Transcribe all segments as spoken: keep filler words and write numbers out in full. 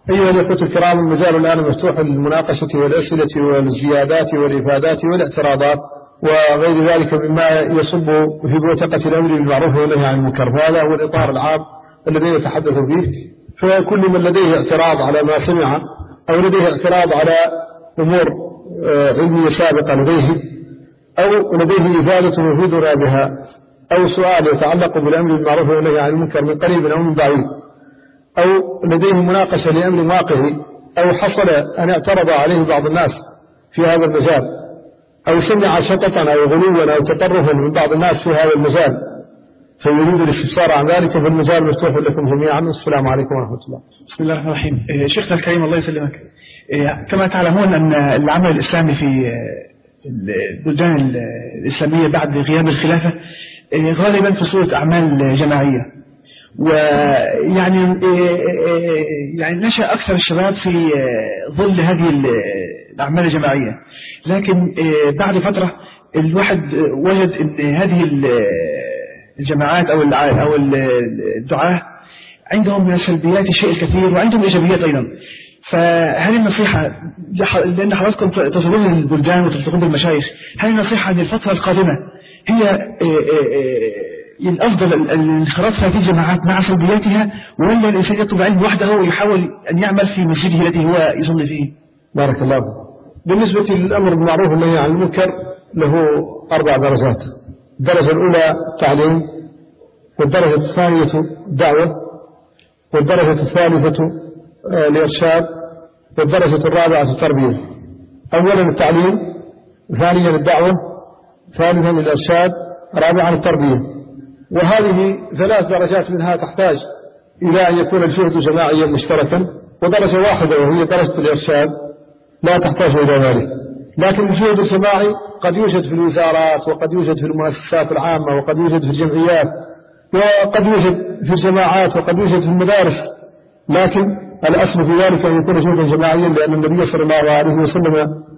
أيها الأخوة الكرام، المجال الآن مفتوح للمناقشة والأسئلة والزيادات والإفادات والاعتراضات وغير ذلك مما يصب في بوتقة الأمر بالمعروف والنهي عن المنكر، فهذا هو الإطار العام الذي نتحدث فيه. فكل من لديه اعتراض على ما سمع أو لديه اعتراض على أمور علمية سابقة لديه أو لديه إفادة مفيدنا بها أو سؤال يتعلق بالأمر بالمعروف والنهي عن المنكر من قريب أو من بعيد، أو لديه مناقشة لأمر واقعي، أو حصل أن اعترض عليه بعض الناس في هذا المجال، أو سمع شططا أو غلوا أو تطرفا من بعض الناس في هذا المجال فيريد الاستفسار عن ذلك، فالمجال مفتوح لكم جميعا. والسلام عليكم ورحمة الله. بسم الله الرحمن الرحيم. شيخنا الكريم الله يسلمك، كما تعلمون أن العمل الإسلامي في البلدان الإسلامية بعد غياب الخلافة غالبا في صورة أعمال جماعية، ويعني يعني نشأ أكثر الشباب في ظل هذه الأعمال الجماعية، لكن بعد فترة الواحد وجد أن هذه الجماعات أو أو الدعاة عندهم من السلبيات الشيء الكثير وعندهم إيجابيات أيضا. فهل النصيحة، لأن حضراتكم تصلون البلدان وتلتقون بالمشايخ، هل النصيحة أن الفترة القادمة هي الأفضل الانخراط في هذه الجماعات مع سلبياتها، ولا الإنسان يطلب علم وحده ويحاول أن يعمل في مسجده الذي هو يصلي فيه؟ بارك الله. بالنسبة للأمر بالمعروف والنهي عن المنكر له أربع درجات. الدرجة الأولى تعليم، والدرجة الثانية دعوة، والدرجة الثالثة الإرشاد، والدرجة الرابعة التربية. أولا التعليم، ثانيا الدعوة، ثالثا الإرشاد، رابعا التربية. وهذه ثلاث درجات منها تحتاج إلى أن يكون الجهد جماعيا مشتركا، ودرجة واحدة وهي درجة الإرشاد لا تحتاج إلى ذلك. لكن الجهد الجماعي قد يوجد في الوزارات، وقد يوجد في المؤسسات العامة، وقد يوجد في الجمعيات، وقد يوجد في الجماعات، وقد يوجد في المدارس، لكن الأصل في ذلك أن يكون جهدا جماعيا، لأن النبي صلى الله عليه وسلم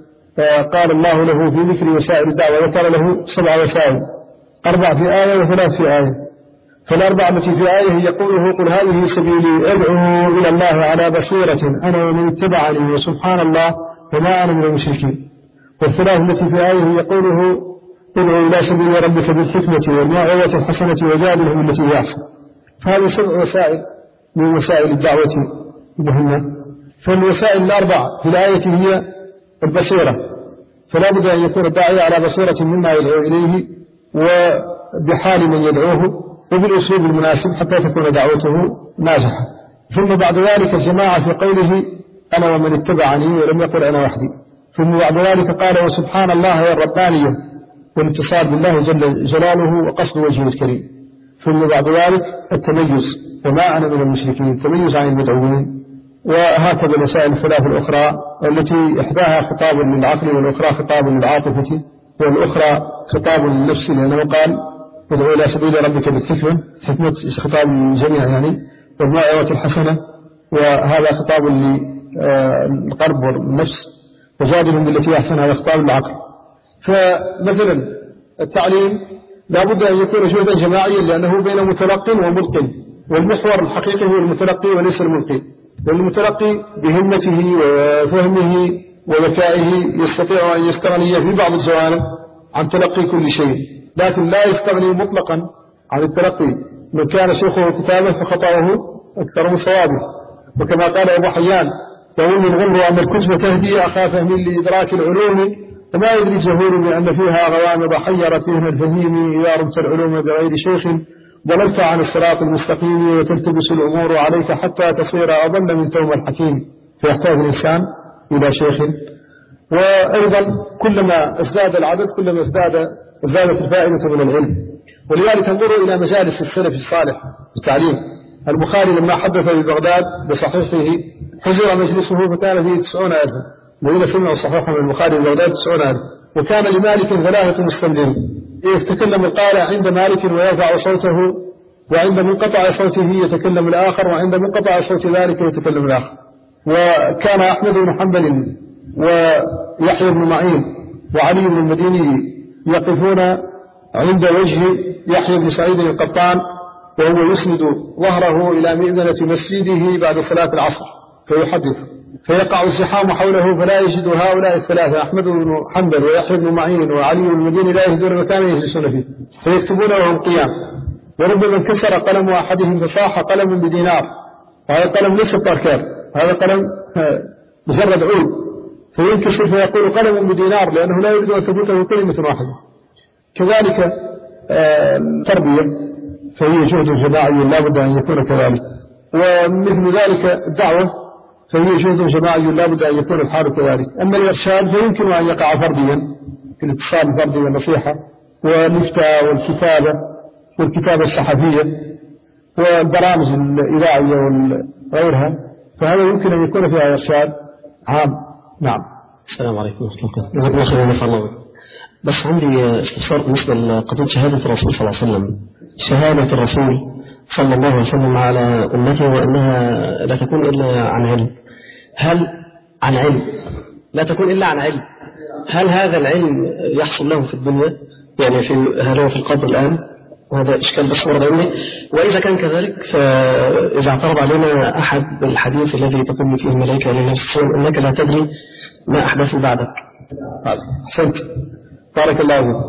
قال الله له في ذكر وسائل الدعوة وقال له سبع وسائل، أربع في آية وثلاث في آية. فالأربع التي في آية يقوله قل هذه سبيلي أدعو إلى الله على بصيرة أنا ومن اتبعني وسبحان الله وما أنا من المشركين. والثلاث التي في آية يقوله ادعو إلى سبيل ربك بالحكمة والموعظة الحسنة وجادلهم التي هي أحسن. فهذه سبع وسائل من وسائل الدعوة مهمة. فالوسائل الأربع في الآية هي البصيرة، فلا بد أن يكون الداعية على بصيرة مما يدعو إليه وبحال من يدعوه وبالأسلوب المناسب حتى تكون دعوته ناجحة. ثم بعد ذلك الجماعة في قوله أنا ومن اتبعني، ولم يقل أنا وحدي. ثم بعد ذلك قال وسبحان الله والربانية، والاتصال بالله جل جلاله وقصد وجهه الكريم. ثم بعد ذلك التميز، وما أنا من المشركين، التميز عن المدعوين. وهكذا المسائل الثلاث الأخرى التي إحداها خطاب للعقل، والأخرى خطاب للعاطفة، والأخرى خطاب للنفس، لأنه قال ادعو إلى سبيل ربك بالحكمة، حكمة خطاب للجميع يعني، والموعظة الحسنة، وهذا خطاب للقلب والنفس، وجادلهم بالتي أحسن، هذا خطاب للعقل. فمثلا التعليم لا بد أن يكون جهدا جماعيا، لأنه بين متلقٍ وملقٍ، والمحور الحقيقي هو المتلقي وليس الملقي. والمتلقي بهمته وفهمه وذكائه يستطيع أن يستغني في بعض الجوانب عن تلقي كل شيء، لكن لا يستغني مطلقا عن التلقي. من كان شيخه كتابه فخطأه أكثر من صوابه. وكما قال أبو حيان يقول من غمر أن الكتب تهدي أخاف من لإدراك العلوم، وما يدري الجهول بأن فيها غوامض حيرت فيهم الفهيم، إذا رمت العلوم بغير شيخ ضللت عن الصراط المستقيم، وتلتبس الأمور عليك حتى تصير أضل من توم الحكيم. فيحتاج الإنسان إلى شيخ. وأيضا كلما ازداد العدد كلما ازداد ازدادت الفائدة من العلم. ولذلك انظروا إلى مجالس السلف الصالح بالتعليم. البخاري لما حدث ببغداد بصحيحه حجر مجلسه فكان فيه تسعون ألفا، الذين سمعوا الصحيح من البخاري ببغداد تسعون ألفا. وكان لمالك ثلاثة مستملين، يتكلم القارئ عند مالك ويرفع صوته، وعند منقطع صوته يتكلم الآخر، وعند منقطع صوت ذلك يتكلم الآخر. وكان أحمد بن حنبل ويحيى بن معين وعلي بن المديني يقفون عند وجه يحيى بن سعيد القطان، وهو يسند ظهره إلى مئذنة مسجده بعد صلاة العصر، فيحدث فيقع الزحام حوله فلا يجد هؤلاء الثلاثة أحمد بن حنبل ويحيى بن معين وعلي بن المديني لا يجدون مكانا يجلسون فيه فيكتبون وهم قيام، وربما انكسر قلم أحدهم فصاح قلم بدينار، وهذا قلم ليس باركار، هذا قلم مجرد عود، فينكسر فيقول قلم بدينار لأنه لا يريد أن تفوته كلمة واحدة. كذلك التربية فهي جهد جماعي لا بد أن يكون كذلك، ومثل ذلك الدعوة فهي جهد جماعي لا بد أن يكون الحال كذلك. أما الإرشاد فيمكن أن يقع فرديا في الاتصال الفردي والنصيحة والإفتاء والكتابة والكتابة الصحفية والبرامج الإذاعية وغيرها، فهذا يمكن أن يكون فيها إرشاد عام. نعم. السلام عليكم ورحمة الله. جزاكم الله خيرا ونفع الله بكم. بس عندي استفسار بالنسبة لقضية شهادة الرسول صلى الله عليه وسلم. شهادة الرسول صلى الله عليه وسلم على أمته وأنها لا تكون إلا عن علم، هل عن علم لا تكون إلا عن علم، هل هذا العلم يحصل له في الدنيا؟ يعني في هل هو في القبر الآن؟ وهذا إشكال بس ورد عني. وإذا كان كذلك فإذا اعترض علينا أحد بالحديث الذي تقول فيه الملائكة لنفسه أنك لا تدري ما أحدث بعدك. أحسنت، بارك الله فيك.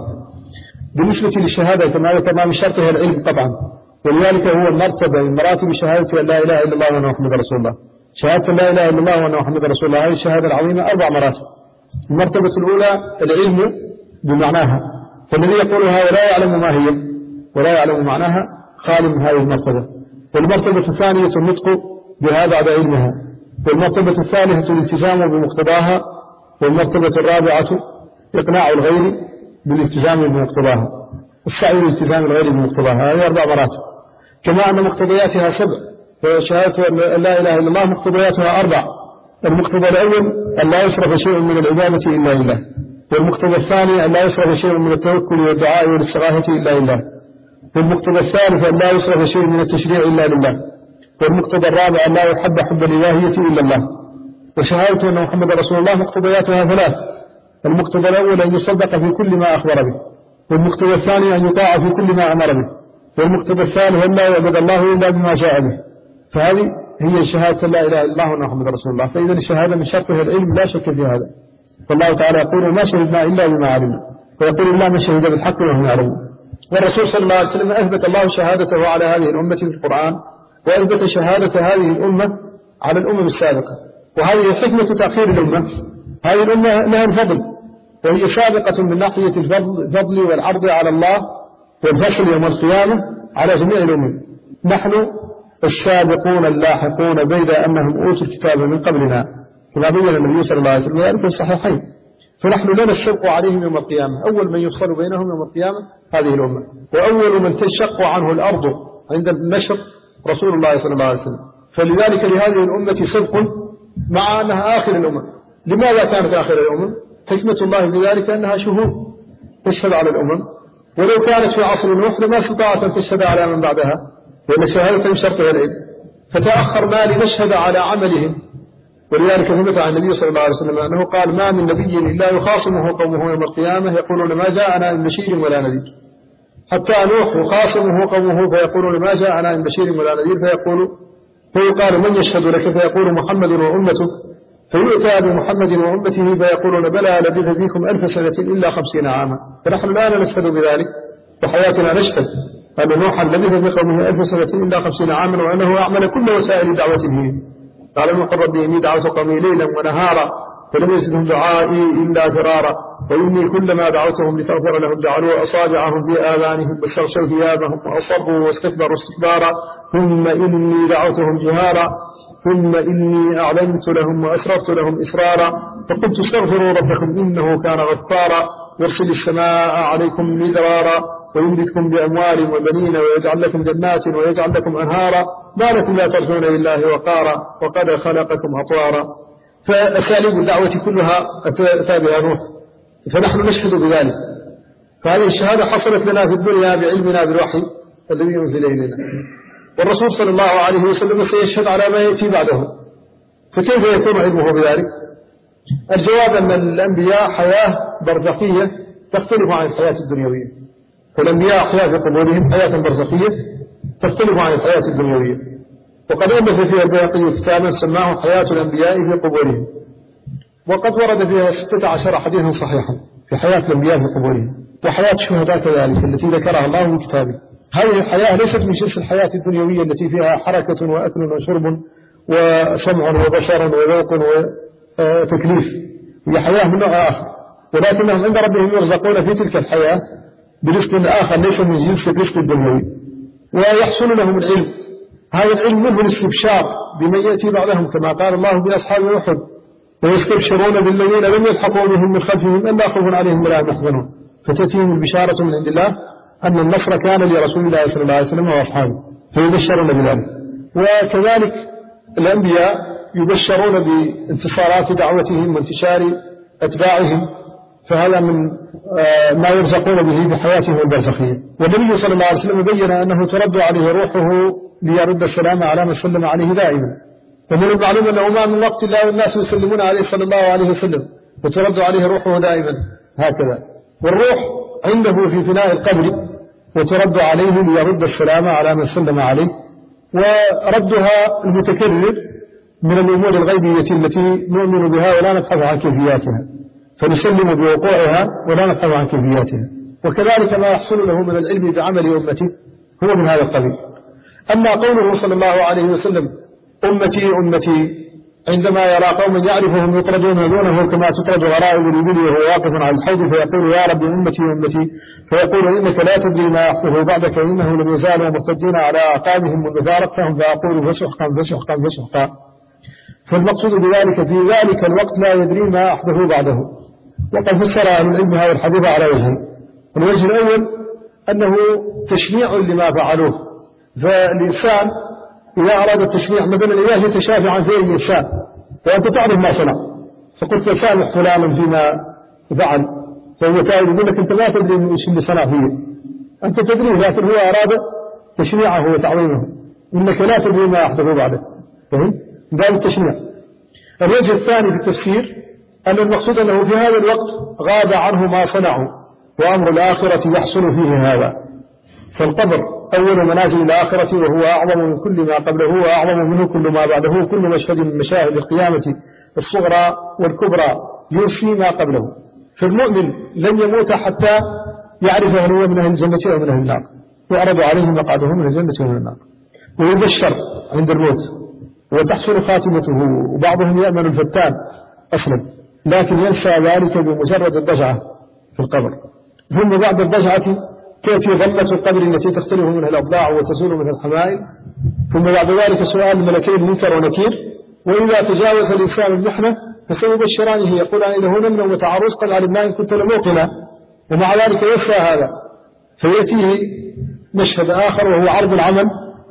بالنسبة للشهادة كما تمام شرطها العلم طبعا، ولذلك هو مرتبة من مراتب شهادة لا إله إلا الله وأن محمد رسول الله. شهادة لا إله إلا الله وأن محمد رسول الله هذه الشهادة العظيمة أربع مراتب. المرتبة الأولى العلم بمعناها، فالذي يقولها ولا يعلم ما هي ولا يعلم معناها خال من هذه المرتبة. والمرتبة الثانية النطق بها بعد علمها. والمرتبة الثالثة الالتزام بمقتضاها. والمرتبة الرابعة إقناع الغير بالالتزام بمقتضاها، السعي لالتزام الغير بمقتضاها. هذه أربع مراتب، كما أن مقتضياتها سبع، فشهادة لا إله إلا الله مقتضياتها أربع. المقتضى الأول أن لا يصرف شيء من العبادة إلا لله، والمقتضى الثاني أن لا يصرف شيء من التوكل والدعاء والاستغاثة إلا لله، والمقتضى الثالث أن لا يصرف شيء من التشريع إلا لله، والمقتضى الرابع أن لا يحب حب الإلهية إلا الله. وشهادة أن محمد رسول الله مقتضياتها ثلاث: المقتضى الأول أن يصدق في كل ما أخبر به، والمقتضى الثاني أن يطاع في كل ما أمر به، والمقتضى الثالث أن لا يعبد الله إلا بما جاء به. فهذه هي شهادة لا إله إلا الله وأن محمد رسول الله. فإذا الشهادة من شرطها العلم لا شك في هذا، فالله تعالى يقول ما شهدنا إلا بما علمنا، ويقول الله من شهد بالحق وهم يعلمون. والرسول صلى الله عليه وسلم أثبت الله شهادته على هذه الأمة في القرآن، وأثبت شهادة هذه الأمة على الأمم السابقة. وهذه حكمة تأخير الأمة. هذه الأمة لها الفضل، وهي سابقة من ناحية الفضل والعرض على الله والفصل يوم القيامة على جميع الأمم. نحن السابقون اللاحقون بيد أنهم أوتوا الكتاب من قبلنا، كما بين النبي صلى الله عليه وسلم ذلك في الصحيحين. فنحن لنا السبق عليهم يوم القيامة. أول من يفصل بينهم يوم القيامة هذه الأمة، وأول من تنشق عنه الأرض عند النشر رسول الله صلى الله عليه وسلم. فلذلك لهذه الأمة سبق مع أنها آخر الأمم. لماذا كانت آخر الأمم؟ حكمة الله في ذلك أنها شهود تشهد على الأمم، ولو كانت في عصر نوح لما استطاعت أن تشهد على من بعدها، لأن الشهادة من شرطها العلم. فتأخر ما لنشهد على عملهم. ولذلك ثبت عن النبي صلى الله عليه وسلم أنه قال ما من نبي إلا يخاصمه قومه يوم القيامة يقولون ما جاءنا من بشير ولا نذير. حتى نوح يخاصمه قومه فيقولون ما جاءنا من بشير ولا نذير، فيقول فيقال من يشهد لك؟ فيقول محمد وأمته، فيؤتى بمحمد وأمته فيقولون بلى لبث فيكم ألف سنة إلا خمسين عاما. فنحن الآن نشهد بذلك، وحياتنا نشهد أن نوحا لبث بقومه ألف سنة إلا خمسين عاما، وأنه أعمل كل وسائل دعوته. قال نوح رب إني دعوت قومي ليلا ونهارا فلم يزدهم دعائي إلا فرارا، وإني كلما دعوتهم لتغفر لهم جعلوا أصابعهم في آذانهم واستغشوا ثيابهم وأصروا واستكبروا استكبارا، ثم إني دعوتهم جهارا، ثم إني أعلنت لهم وأسررت لهم إسرارا، فقلت استغفروا ربكم إنه كان غفارا يرسل السماء عليكم مدرارا ويمددكم بأموال وبنين ويجعل لكم جنات ويجعل لكم أنهارا ما لكم لا ترجون لله وقارا وقد خلقكم أطوارا. فأساليب الدعوة كلها أتى بها نوح، فنحن نشهد بذلك. فهذه الشهادة حصلت لنا في الدنيا بعلمنا بالوحي الذي ينزل إلينا، والرسول صلى الله عليه وسلم سيشهد على ما يأتي بعده. فكيف يكون علمه بذلك؟ الجواب أن الأنبياء حياة برزخية تختلف عن الحياة الدنيوية. فالأنبياء حياة في قبورهم حياة برزخية تختلف عن الحياة الدنيوية. وقد ألف فيها البيهقي كتابا سماه حياة الأنبياء في قبورهم، وقد ورد فيها ستة عشر حديثا صحيحا في حياة الأنبياء في قبورهم، وحياة الشهداء كذلك التي ذكرها الله في كتابه. هذه الحياة ليست من جنس الحياة الدنيوية التي فيها حركة وأكل وشرب وسمع وبشر وذوق وتكليف، هي حياة من نوع آخر، ولكنهم عند ربهم يرزقون في تلك الحياة برزق آخر ليس من جنس الرزق الدنيوي، ويحصل لهم العلم. هذا العلم منه الاستبشار بمن يأتي بعدهم كما قال الله بأصحاب أحد: ويستبشرون بالذين لم يلحقوا بهم من خلفهم ألا خوف عليهم ولا هم يحزنون. فتأتيهم البشارة من عند الله أن النصر كان لرسول الله صلى الله عليه وسلم وأصحابه، فيبشرون بذلك. وكذلك الأنبياء يبشرون بانتصارات دعوتهم وانتشار أتباعهم، فهذا من ما يرزقون به بحياتهم البرزخية. والنبي صلى الله عليه وسلم بين أنه ترد عليه روحه ليرد السلام على من سلم عليه دائما، ومن المعلوم أنه ما من وقت الله والناس يسلمون عليه صلى الله عليه وسلم وترد عليه روحه دائما هكذا. والروح عنده في فناء القبر وترد عليه ليرد السلام على من سلم عليه، وردها المتكرر من الأمور الغيبية التي نؤمن بها ولا نبحث عن كيفياتها، فنسلم بوقوعها ولا نبحث عن كيفياتها. وكذلك ما يحصل له من العلم بعمل أمته هو من هذا القبيل. أما قوله صلى الله عليه وسلم: أمتي أمتي، عندما يرى قوم يعرفهم يطردون دونه كما تطرد غرائب الإبل وهو واقف على الحوض فيقول: يا رب أمتي أمتي، فيقول: إنك لا تدري ما يحدث بعدك، إنه لم يزالوا مرتدين على أعقابهم منذ فارقتهم، فأقول: فسحقا فسحقا فسحقا. فالمقصود بذلك في ذلك الوقت لا يدري ما أحدث بعده. وقد فسر أهل العلم هذا الحديث على وجهين: الوجه الأول أنه تشنيع لما فعلوه، فالإنسان إذا أراد التشنيع مثلا إذا يتشافى عن فعل الإنسان وأنت تعرف ما صنع فقلت سامح فلانا فيما فعل، فهو تائب يقول لك أنت لا تدري من إيش اللي صنع فيه، أنت تدري، لكن هو أراد تشنيعه وتعظيمه، إنك لا تدري ما أحدث بعده. فهمت؟ ذلك التشنيع. الوجه الثاني في التفسير أن المقصود أنه في هذا الوقت غاب عنه ما صنعوا، وأمر الآخرة يحصل فيه هذا. فالقبر أول منازل الآخرة، وهو أعظم من كل ما قبله وأعظم منه كل ما بعده. كل مشهد من مشاهد القيامة الصغرى والكبرى يرسي ما قبله. فالمؤمن لن يموت حتى يعرف هل هو من أهل الجنة أو من أهل النار، وعرض عليه مقعده من الجنة ومن النار، ويبشر عند الموت وتحصل خاتمته. وبعضهم يأمن الفتان أصلا، لكن ينسى ذلك بمجرد الضجعة في القبر. ثم بعد الضجعة تأتي ظلة القبر التي تختلف منها الأضلاع وتزول منها الحمائل، ثم بعد ذلك سؤال الملكين منكر ونكير. وإذا تجاوز الإنسان المحنة فسيبشرانه يقولان له: نمنا وتعرض قد علمنا إن كنت لموقنا، ومع ذلك ينسى هذا، فيأتيه مشهد آخر وهو عرض العمل،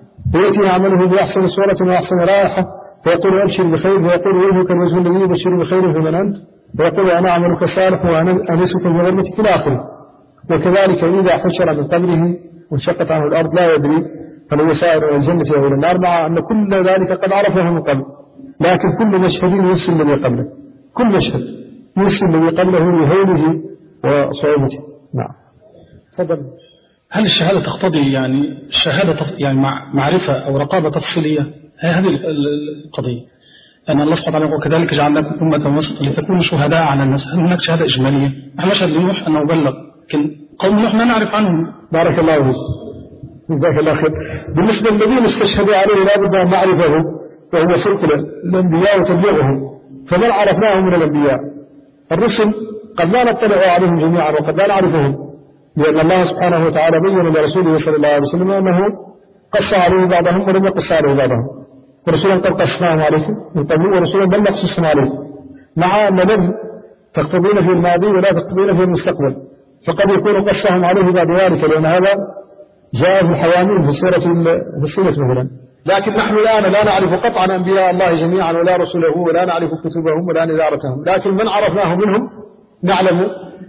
ويأتي عمله بأحسن صورة وأحسن رائحة، فيقول: أبشر بخير، فيقول: وجهك الوجه الذي يبشر بخير فمن أنت؟ فيقول: أنا أعملك صالح وأنا أنسك بغرمتك إلى آخره. وكذلك إذا حشر من قبره وانشقت عنه الأرض لا يدري هل هو سائر إلى الجنة أو إلى النار، مع أن كل ذلك قد عرفه من قبل، لكن كل مشهد ينسي الذي قبله، كل مشهد ينسي الذي قبله لهوله وصعوبته. نعم. تفضل. هل الشهادة تقتضي يعني الشهادة يعني معرفة أو رقابة تفصيلية؟ هي هذه القضية، أن الله سبحانه وتعالى وكذلك جعلناكم أمة وسطا لتكونوا شهداء على الناس. هل هناك شهادة إجمالية؟ نحن نشهد لنوح أنه بلغ، لكن قوم نوح ما نعرف عنهم. بارك الله فيك، جزاك الله خير. بالنسبة للذين استشهدوا عليه لا بد أن نعرفه، وهو صدق الأنبياء وتبليغهم، فمن عرفناه من الأنبياء. الرسل قد لا نطلع عليهم جميعا وقد لا نعرفهم، لأن الله سبحانه وتعالى بين لرسوله صلى الله عليه وسلم أنه قص عليه بعضهم ولم يقص عليه بعضهم، ورسولا قد قصناهم عليكم من قبل ورسولا بل نقصصهم عليكم، مع أن لم تقتضين في الماضي ولا تقتضين في المستقبل، فقد يكون قصهم عليه بعد ذلك، لأن هذا جاء في الحيوانين في سورة في السورة مثلا. لكن نحن الآن لا نعرف قطعا أنبياء الله جميعا ولا رسله ولا نعرف كتبهم ولا نذارتهم، لكن من عرفناه منهم نعلم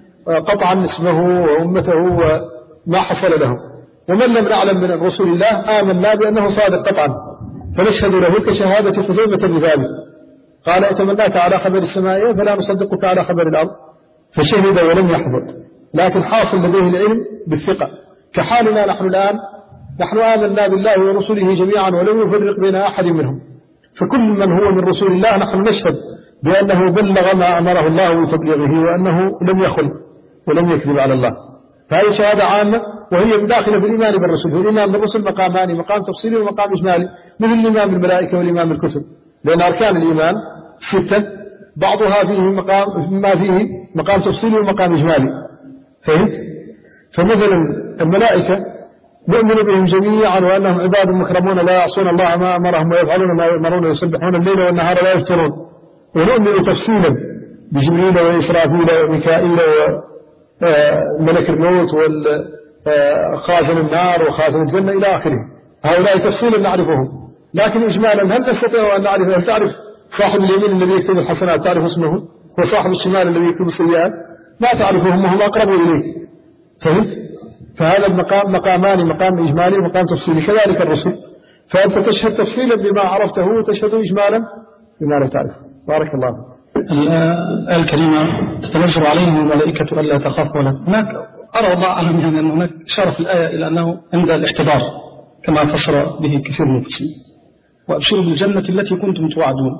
قطعا اسمه وأمته وما حصل له. ومن لم نعلم من رسول الله آمنا بأنه صادق قطعا، فنشهد له كشهادة خزيمة بذلك. قال: اتمناك على خبر السماء فلا نصدقك على خبر الأرض، فشهد ولم يحضر، لكن حاصل لديه العلم بالثقة، كحالنا نحن الآن نحن آمنا بالله ورسله جميعا ولم يفرق بين أحد منهم، فكل من هو من رسول الله نحن نشهد بأنه بلغ ما أمره الله بتبليغه وأنه لم يخل ولم يكذب على الله. فهذه شهادة عامة وهي داخلة في الإيمان بالرسول. الإيمان بالرسل مقامان، مقام تفصيلي ومقام إجمالي، مثل الإيمان بالملائكة والإيمان بالكتب، لأن أركان الإيمان ستة بعضها فيه مقام ما فيه مقام تفصيلي ومقام إجمالي. فهمت؟ فمثلا الملائكة نؤمن بهم جميعا وأنهم عباد مكرمون لا يعصون الله ما أمرهم ويفعلون ما يؤمرون ويسبحون الليل والنهار لا يفترون. ونؤمن تفصيلا بجبريل وإسرافيل وميكائيل وملك الموت وخازن النار وخازن الجنة إلى آخره. هؤلاء تفصيلا نعرفهم، لكن إجمالا هل نستطيع أن نعرف؟ هل تعرف صاحب اليمين الذي يكتب الحسنات تعرف اسمه، وصاحب الشمال الذي يكتب السيئات ما تعرفهم وهم أقرب إليك. فهمت؟ فهذا المقام مقامان، مقام إجمالي ومقام تفصيلي، كذلك الرسل. فأنت تشهد تفصيلا بما عرفته وتشهد إجمالا بما لا تعرف. بارك الله. الآية الكريمة تتنزل عليهم الملائكة ألا تخافوا ولا. هناك أرى الله أعلم يعني أن هناك إشارة في الآية إلى أنه عند الاحتضار كما فسر به كثير من المفسرين، وأبشروا بالجنة التي كنتم توعدون.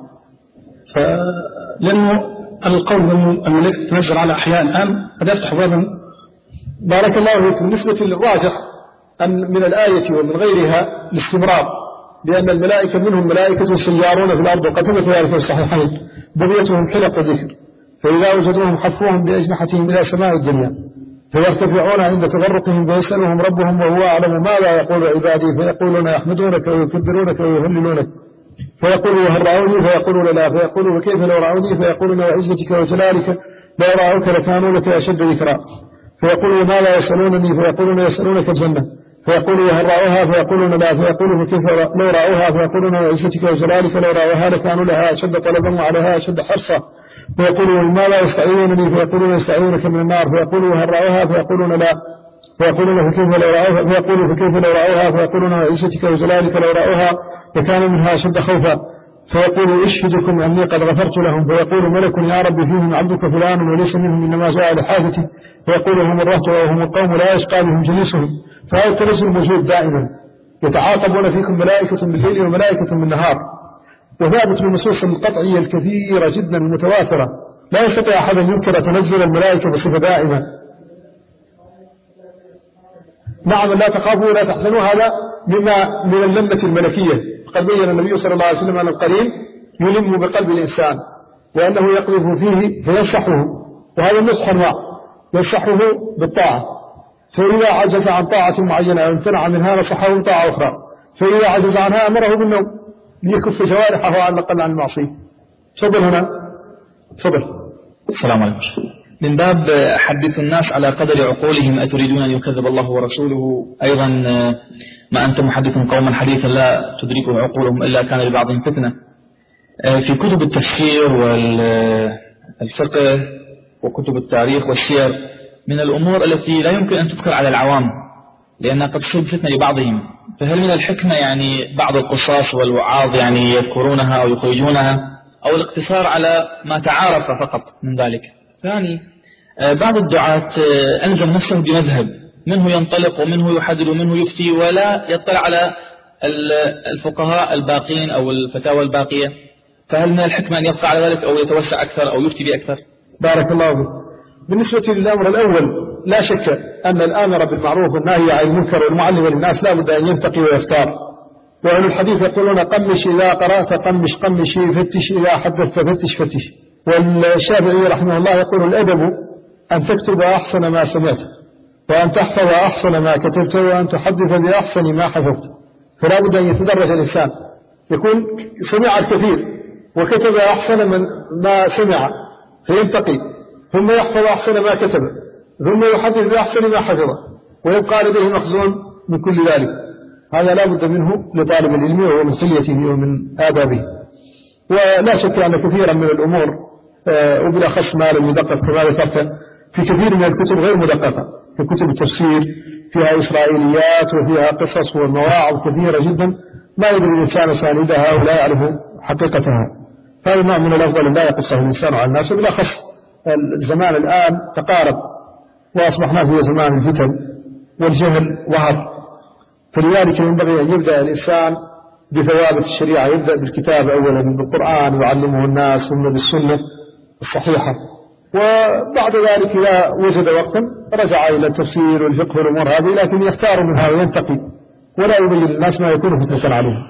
فلأنه القول أن الملائكة تتنزل على أحياء الآن قد يفتح بابا. بارك الله فيك. بالنسبة للراجح أن من الآية ومن غيرها الاستمرار، لأن الملائكة منهم ملائكة سيارون في الأرض وقد ثبت ذلك في الصحيحين بغيتهم حلق وذكر، فإذا وجدوهم حفوهم بأجنحتهم إلى سماء الدنيا فيرتفعون عند تغرقهم فيسألهم ربهم وهو أعلم ماذا يقول عبادي فيقولون يحمدونك ويكبرونك ويهللونك، فيقولوا هل رأوني فيقولون لا، فيقولوا كيف لو رأوني فيقولون وعزتك وجلالك لو رأوك لكانوا لك أشد ذكرا، فيقولوا ماذا يسألونني فيقولون يسألونك الجنة، فيقولوا هل رأوها فيقولون لا، فيقولوا كيف لو رأوها فيقولون وعزتك وجلالك لو رأوها لكانوا لها أشد طلبا وعليها أشد حرصا، فيقولوا ماذا يستعينني فيقولون يستعينك من النار، فيقولوا هل رأوها فيقولون لا، فيقولون فكيف لو رأوها فيقولوا فكيف لو رأوها فيقولون وعزتك وجلالك لو رأوها لكانوا منها أشد خوفا، فيقول اشهدكم أني قد غفرت لهم، فيقول ملك يا رب فيهم عبدك فلان وليس منهم إنما جاء لحاجتي، فيقول هم الرهط وهم القوم لا يشقى بهم جليسهم. فهذا التنزل موجود دائما، يتعاقبون فيكم ملائكة بالليل وملائكة بالنهار، وثابت بالنصوص القطعية الكثيرة جدا المتواترة، لا يستطيع أحد أن ينكر تنزل الملائكة بصفة دائمة. نعم لا تخافوا ولا تحزنوا، هذا مما من اللمة الملكية. قد بين النبي صلى الله عليه وسلم أن القرين يلم بقلب الإنسان وأنه يقذف فيه فينصحه، وهذا النصح أنواع، ينصحه بالطاعة، فإذا عجز عن طاعة معينة وامتنع منها نصحه بطاعة أخرى، فإذا عجز عنها أمره بالنوم ليكف جوارحه عن الأقل عن المعصية. تفضل هنا. تفضل. السلام عليكم. من باب حدث الناس على قدر عقولهم أتريدون أن يكذب الله ورسوله، أيضا ما أنت محدث قوما حديثا لا تدركه عقولهم إلا كان لبعضهم فتنة. في كتب التفسير والفقه وكتب التاريخ والسير من الأمور التي لا يمكن أن تذكر على العوام لأنها قد تصيب فتنة لبعضهم، فهل من الحكمة يعني بعض القصص والوعاظ يعني يذكرونها أو يخرجونها، أو الاقتصار على ما تعارف فقط من ذلك؟ ثاني، بعض الدعاة ألزم نفسه بمذهب منه ينطلق ومنه يحدد ومنه يفتي ولا يطلع على الفقهاء الباقين أو الفتاوى الباقية، فهل من الحكمة أن يبقى على ذلك أو يتوسع أكثر أو يفتي بأكثر؟ بارك الله فيك. بالنسبة للأمر الأول لا شك أن الآمر بالمعروف والنهي عن المنكر والمعلم للناس لا بد أن ينتقي ويختار، وأهل الحديث يقولون قمش إذا قرأت قمش قمش، فتش إذا حدثت فتش فتش. والشافعي رحمه الله يقول الأدب أن تكتب أحسن ما سمعت، وأن تحفظ أحسن ما كتبت، وأن تحدث بأحسن ما حفظت. فلا بد أن يتدرج الإنسان، يكون سمع الكثير وكتب أحسن من ما سمع فينتقي، ثم يحفظ أحسن ما كتب، ثم يحدث بأحسن ما حفظ، ويبقى لديه مخزون من كل ذلك. هذا لا بد منه لطالب العلم ومن حليته ومن آدابه. ولا شك أن كثيرا من الأمور وبالأخص ما لم يدقق كما ذكرت في كثير من الكتب غير مدققة، في كتب التفسير فيها إسرائيليات وفيها قصص ومواعظ كثيرة جدا ما يدري الإنسان ساندها ولا يعرف حقيقتها. هذا نوع من الأفضل أن لا يقصه الإنسان على الناس. وبالأخص الزمان الآن تقارب وأصبحنا في زمان الفتن والجهل ظهر، فلذلك ينبغي أن يبدأ الإنسان بثوابت الشريعة، يبدأ بالكتاب أولا بالقرآن يعلمه الناس، ثم بالسنة الصحيحة، وبعد ذلك إذا وجد وقتا رجع إلى التفسير والفقه والأمور هذه، لكن يختار منها وينتقي ولا يبين للناس ما يكون فتنة عليهم.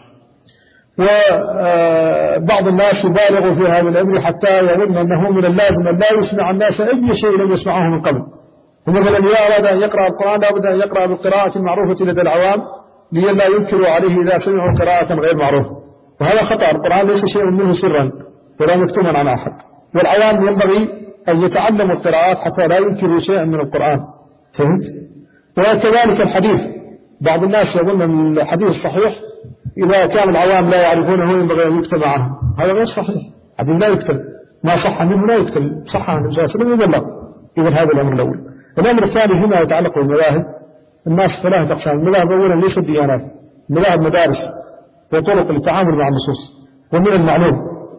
وبعض الناس يبالغ في هذا الأمر حتى يظن أنه من اللازم أن لا يسمع الناس أي شيء لم يسمعه من قبل. ومثلا إذا أراد أن يقرأ القرآن لابد أن يقرأ بالقراءة المعروفة لدى العوام لئلا ينكروا عليه إذا سمعوا قراءة غير معروفة، وهذا خطأ. القرآن ليس شيء منه سرا ولا مكتوما عن أحد، والعوام ينبغي أن يتعلموا القراءات حتى لا ينكروا شيئا من القرآن. فهمت؟ وكذلك الحديث، بعض الناس يظن أن الحديث الصحيح إذا كان العوام لا يعرفونه ينبغي أن يكتب عنه، هذا غير صحيح. حديث لا يكتب، ما صح منه لا يكتب، صح عنه جالس لم يبلغ. إذا هذا الأمر الأول. الأمر الثاني فيما يتعلق بالمذاهب، الناس ثلاثة أقسام. المذاهب أولا ليست ديانات، المذاهب مدارس وطرق للتعامل مع النصوص. ومن المعلوم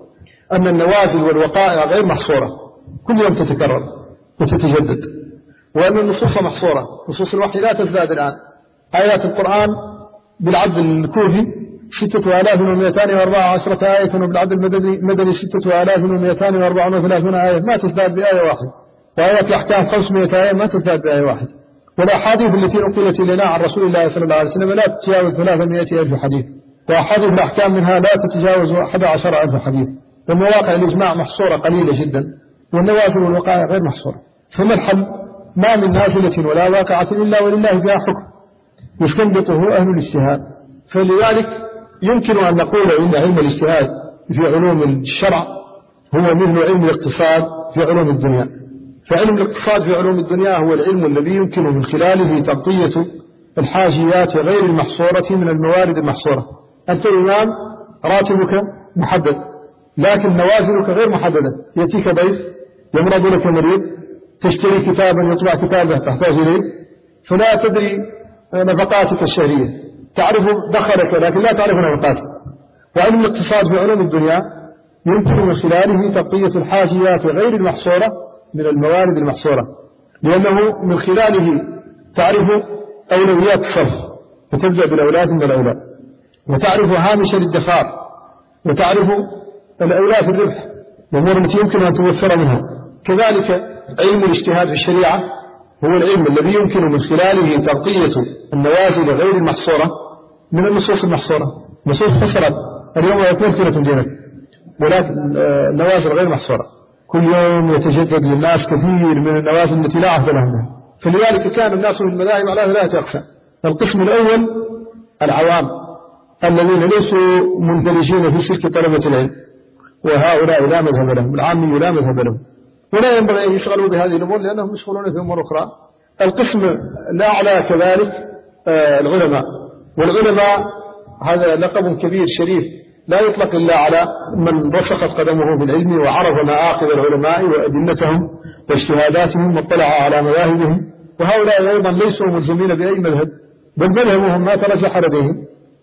أن النوازل والوقائع غير محصورة، كل يوم تتكرر وتتجدد، وأن النصوص محصورة. نصوص الوحي لا تزداد الآن. آيات القرآن بالعد الكوفي ستة آلاف ومئتان وأربعة عشرة آية، وبالعد المدني ستة آلاف ومئتان وأربعة وثلاثون آية، ما تزداد بآية واحدة. وآيات الأحكام خمسمائة آية ما تزداد بآية واحدة. والأحاديث التي نقلت إلينا عن رسول الله صلى الله عليه وسلم لا تتجاوز ثلاثمائة ألف حديث، وأحاديث الأحكام منها لا تتجاوز أحد عشر ألف حديث. ومواقع الإجماع محصورة قليلة جدا، والنوازل والوقائع غير محصورة. فما الحل؟ ما من نازلة ولا واقعة إلا ولله فيها حكم يستنبطه أهل الاجتهاد. فلذلك يمكن أن نقول إن علم الاجتهاد في علوم الشرع هو مثل علم الاقتصاد في علوم الدنيا. فعلم الاقتصاد في علوم الدنيا هو العلم الذي يمكن من خلاله تغطية الحاجيات غير المحصورة من الموارد المحصورة. أنت الإمام راتبك محدد، لكن نوازلك غير محددة. يأتيك ضيف، يمرض لك مريض، تشتري كتابا يطبع كتابه تحتاج إليه، فلا تدري نفقاتك الشهرية، تعرف دخلك لكن لا تعرف نفقاتك. وعلم الاقتصاد في علوم الدنيا يمكن من خلاله تغطية الحاجيات غير المحصورة من الموارد المحصورة، لأنه من خلاله تعرف أولويات الصرف، فتبدأ بالأولاد من الأولاد، وتعرف هامش الادخار، وتعرف الأولاد الربح، الأمور التي يمكن أن توفر منها. كذلك علم الاجتهاد في الشريعة هو العلم الذي يمكن من خلاله تغطية النوازل غير المحصورة من النصوص المحصورة. نصوص حصرت اليوم يكون ثلاثة دينك، ولكن النوازل غير محصورة. كل يوم يتجدد للناس كثير من النوازل التي لا عهد لهم. فلذلك كان الناس من المذاهب على ثلاثة أقسام. القسم الأول العوام الذين ليسوا مندرجين في سلك طلبة العلم، وهؤلاء لا مذهب لهم، العامي لا مذهب لهم، ولا ينبغي أن يشغلوا بهذه الأمور لأنهم يشغلون في أمور أخرى. القسم الأعلى كذلك آه العلماء، والعلماء هذا لقب كبير شريف لا يطلق إلا على من رسخت قدمه في العلم وعرف معاقب العلماء وأدلتهم واجتهاداتهم واطلع على مذاهبهم. وهؤلاء أيضا ليسوا ملزمين بأي مذهب، بل مذهبهم ما ترجح لديهم.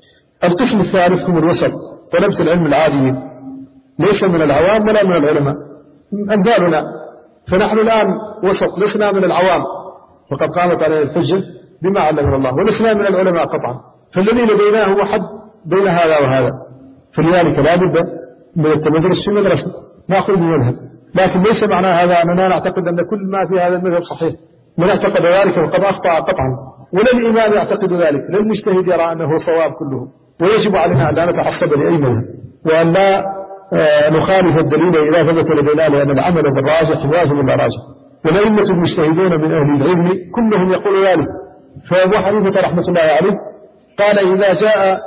القسم الثالث هم الوسط، طلبة العلم العاديين، ليس من العوام ولا من العلماء، أمثالنا. فنحن الآن وسط، لسنا من العوام فقد قامت علينا الحجة بما علمنا الله، ولسنا من العلماء قطعا. فالذي لدينا هو حد بين هذا وهذا. فلذلك لا بد من التمدرس في مدرسة نأخذ بمذهب، لكن ليس معنى هذا أننا نعتقد أن كل ما في هذا المذهب صحيح. من اعتقد ذلك فقد أخطأ قطعا، ولا الإمام يعتقد ذلك، لا المجتهد يرى أنه صواب كله. ويجب علينا أن لا نتعصب لأي مذهب، وأن لا نخالف الدليل إذا ثبت لدينا، لأن العمل بالراجح لازم لا راجح. والأئمة المجتهدون من أهل العلم كلهم يقول ذلك. فأبو حنيفة رحمة الله عليه قال إذا جاء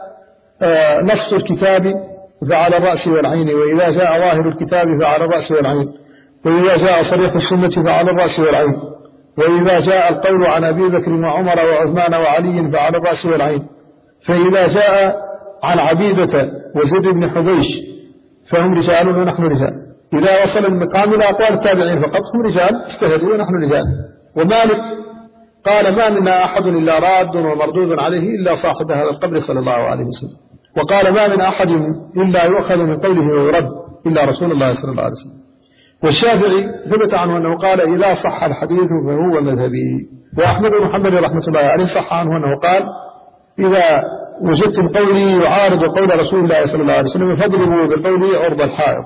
نص الكتاب فعلى الرأس والعين، وإذا جاء ظاهر الكتاب فعلى الرأس والعين، وإذا جاء صريح السنة فعلى الرأس والعين، وإذا جاء القول عن أبي بكر وعمر وعثمان وعلي فعلى الرأس والعين، فإذا جاء عن عبيدة وزيد بن حبيش فهم رجال ونحن رجال. إذا وصل المقام إلى أقوال التابعين فقط هم رجال اجتهدوا ونحن رجال. ومالك قال ما منا أحد إلا راد ومردود عليه إلا صاحب هذا القبر صلى الله عليه وسلم. وقال ما من أحد إلا يؤخذ من قوله ويرد إلا رسول الله صلى الله عليه وسلم. والشافعي ثبت عنه أنه قال إذا صح الحديث فهو مذهبي. وأحمد بن محمد رحمة الله عليه صح عنه أنه قال إذا وجدتم قولي يعارض قول رسول الله صلى الله عليه وسلم فاضربوا بقولي عرض الحائط.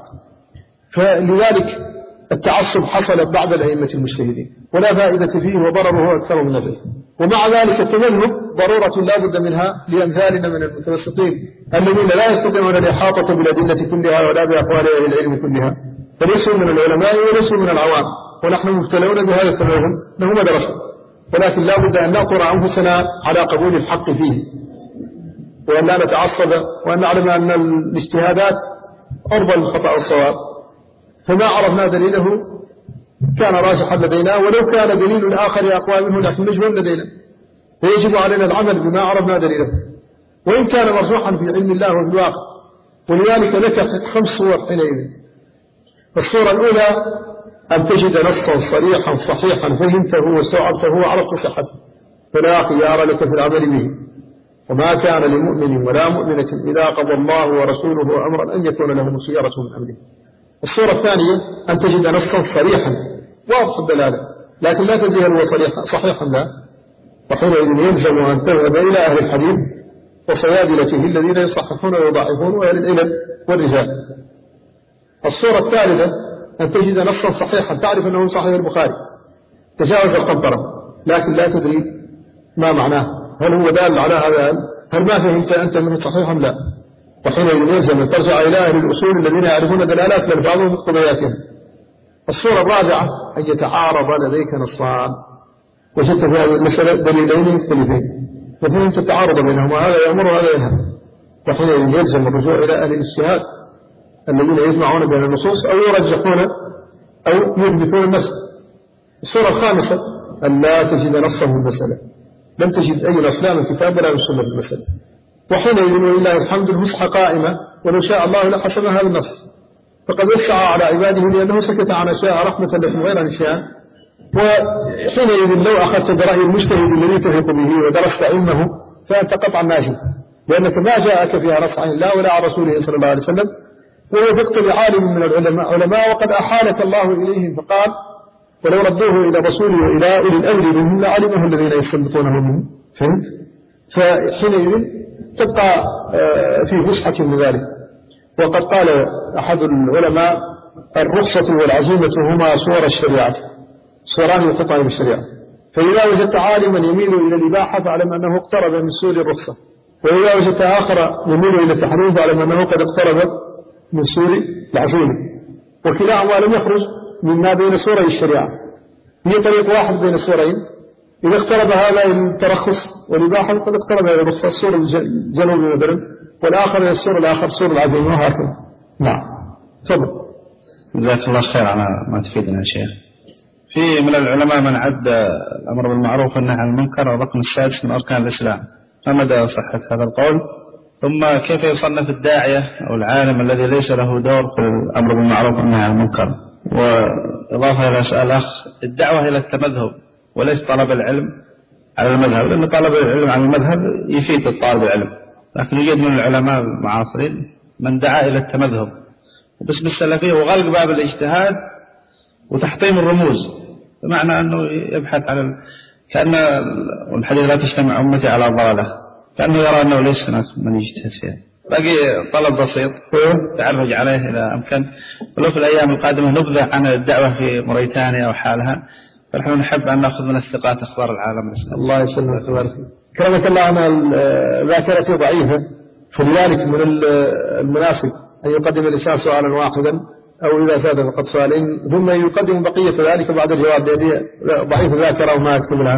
فلذلك التعصب حصل بعد الأئمة المجتهدين ولا فائدة فيه وضرره أكثر من نفعه. ومع ذلك التذنب ضرورة لا بد منها لأمثالنا من المتوسطين الذين لا يستطيعون الإحاطة بالأدلة كلها ولا بأقوال أهل العلم كلها، فليسوا من العلماء وليسوا من العوام، ونحن مبتلون بهذا التميز له مدرسة، ولكن لا بد أن نأطر أنفسنا على قبول الحق فيه، وأن لا نتعصب، وأن نعلم أن الاجتهادات أرض الخطأ والصواب، فما عرفنا دليله كان راجحا لدينا، ولو كان دليل آخر أقوى منه لكن مجهول لدينا، ويجب علينا العمل بما عرفنا دليله وإن كان مرجوحا في علم الله وفي الواقع. ولذلك لك خمس صور حينئذ. الصورة الأولى أن تجد نصا صريحا صحيحا فهمته واستوعبته وعرفت صحته، فلا خيار لك في العمل به. وما كان لمؤمن ولا مؤمنة إذا قضى الله ورسوله أمرا أن يكون لهم خيرة من أمره. الصورة الثانية أن تجد نصا صريحا واضح الدلالة لكن لا تدري هل هو صحيحا لا، وحينئذ يلزم أن تذهب إلى أهل الحديث وصيادلته الذين يصححون ويضعفون وأهل العلم والرجال. الصورة الثالثة أن تجد نصا صحيحا تعرف أنه صحيح البخاري تجاوز القنطرة لكن لا تدري ما معناه، هل هو دال على هذا، هل ما فهمت أنت منه صحيحا لا، وحينئذ يلزم أن ترجع إلى أهل الأصول الذين يعرفون دلالات لألفاظهم وقضاياتهم. الصورة الرابعة أن يتعارض لديك نصان وجدت في هذه المسألة دليلين مختلفين ففهمت التعارض بينهما، هذا يأمر وهذا ينهى، وحينئذ يلزم الرجوع إلى أهل الاجتهاد الذين يجمعون بين النصوص أو يرجحون أو يثبتون النص. الصورة الخامسة أن لا تجد نصا في المسألة، لم تجد أي نص لا من الكتاب ولا من السنة في المسألة، وحينئذ ولله الحمد المسحة قائمة ولو شاء الله لحسمها بالنص، فقد وسع على عباده لأنه سكت عن أشياء رحمة لكم غير أشياء. وحينئذ لو أخذت برأي المجتهد الذي تثق به ودرست علمه فأنت قطعا ناجي، لأنك ما جاءك فيها نص عن الله ولا عن رسوله صلى الله عليه وسلم، ووثقت بعالم من العلماء علماء وقد أحالك الله إليهم فقال ولو ردوه إلى رسوله وإلى أولي الأمر منهم لعلمه الذين يستنبطونه منهم. فهمت؟ فحينئذ تبقى في فسحة من ذلك. وقد قال أحد العلماء الرخصة والعزيمة هما صور الشريعة، صوران ينقطعان من الشريعة، فإذا وجدت عالما يميل إلى الإباحة فاعلم أنه اقترب من سور الرخصة، وإذا وجدت آخر يميل إلى التحريم فاعلم أنه قد اقترب من سور العزيمة، وكلاهما لم يخرج مما بين سوري الشريعة، هي طريق واحد بين السورين. إذا اقترب هذا الترخص والإباحة فقد اقترب هذا الرخصة السور الجنوبي مثلا، والآخر إلى السور الآخر سور العزيمة وهكذا. نعم تفضل. جزاك الله خير على ما تفيدنا يا شيخ. في من العلماء من عد الأمر بالمعروف والنهي عن المنكر الركن السادس من أركان الإسلام، فمدى صحة هذا القول؟ ثم كيف يصنف الداعية أو العالم الذي ليس له دور في الأمر بالمعروف والنهي عن المنكر؟ وإضافة إلى سؤال أخ، الدعوة إلى التمذهب وليس طلب العلم على المذهب، لأن طلب العلم على المذهب يفيد الطالب العلم، لكن يوجد من العلماء المعاصرين من دعا إلى التمذهب باسم السلفية وغلق باب الاجتهاد وتحطيم الرموز، بمعنى أنه يبحث عن ال... كأن الحديث لا تجتمع أمتي على ضلالة، كأنه يرى أنه ليس هناك من يجتهد فيها. باقي طلب بسيط تعرج عليه إذا أمكن، ولو في الأيام القادمة نبذة عن الدعوة في موريتانيا وحالها، فنحن نحب أن نأخذ من الثقات أخبار العالم الإسلامي. الله يسلمك ويبارك فيك. كرمك الله، أنا ذاكرتي ضعيفة، فلذلك من المناسب أن يقدم الإنسان سؤالا واحدا أو إذا زاد فقد سؤالين ثم يقدم بقية ذلك بعد الجواب، لأني ضعيف الذاكرة وما أكتب الآن.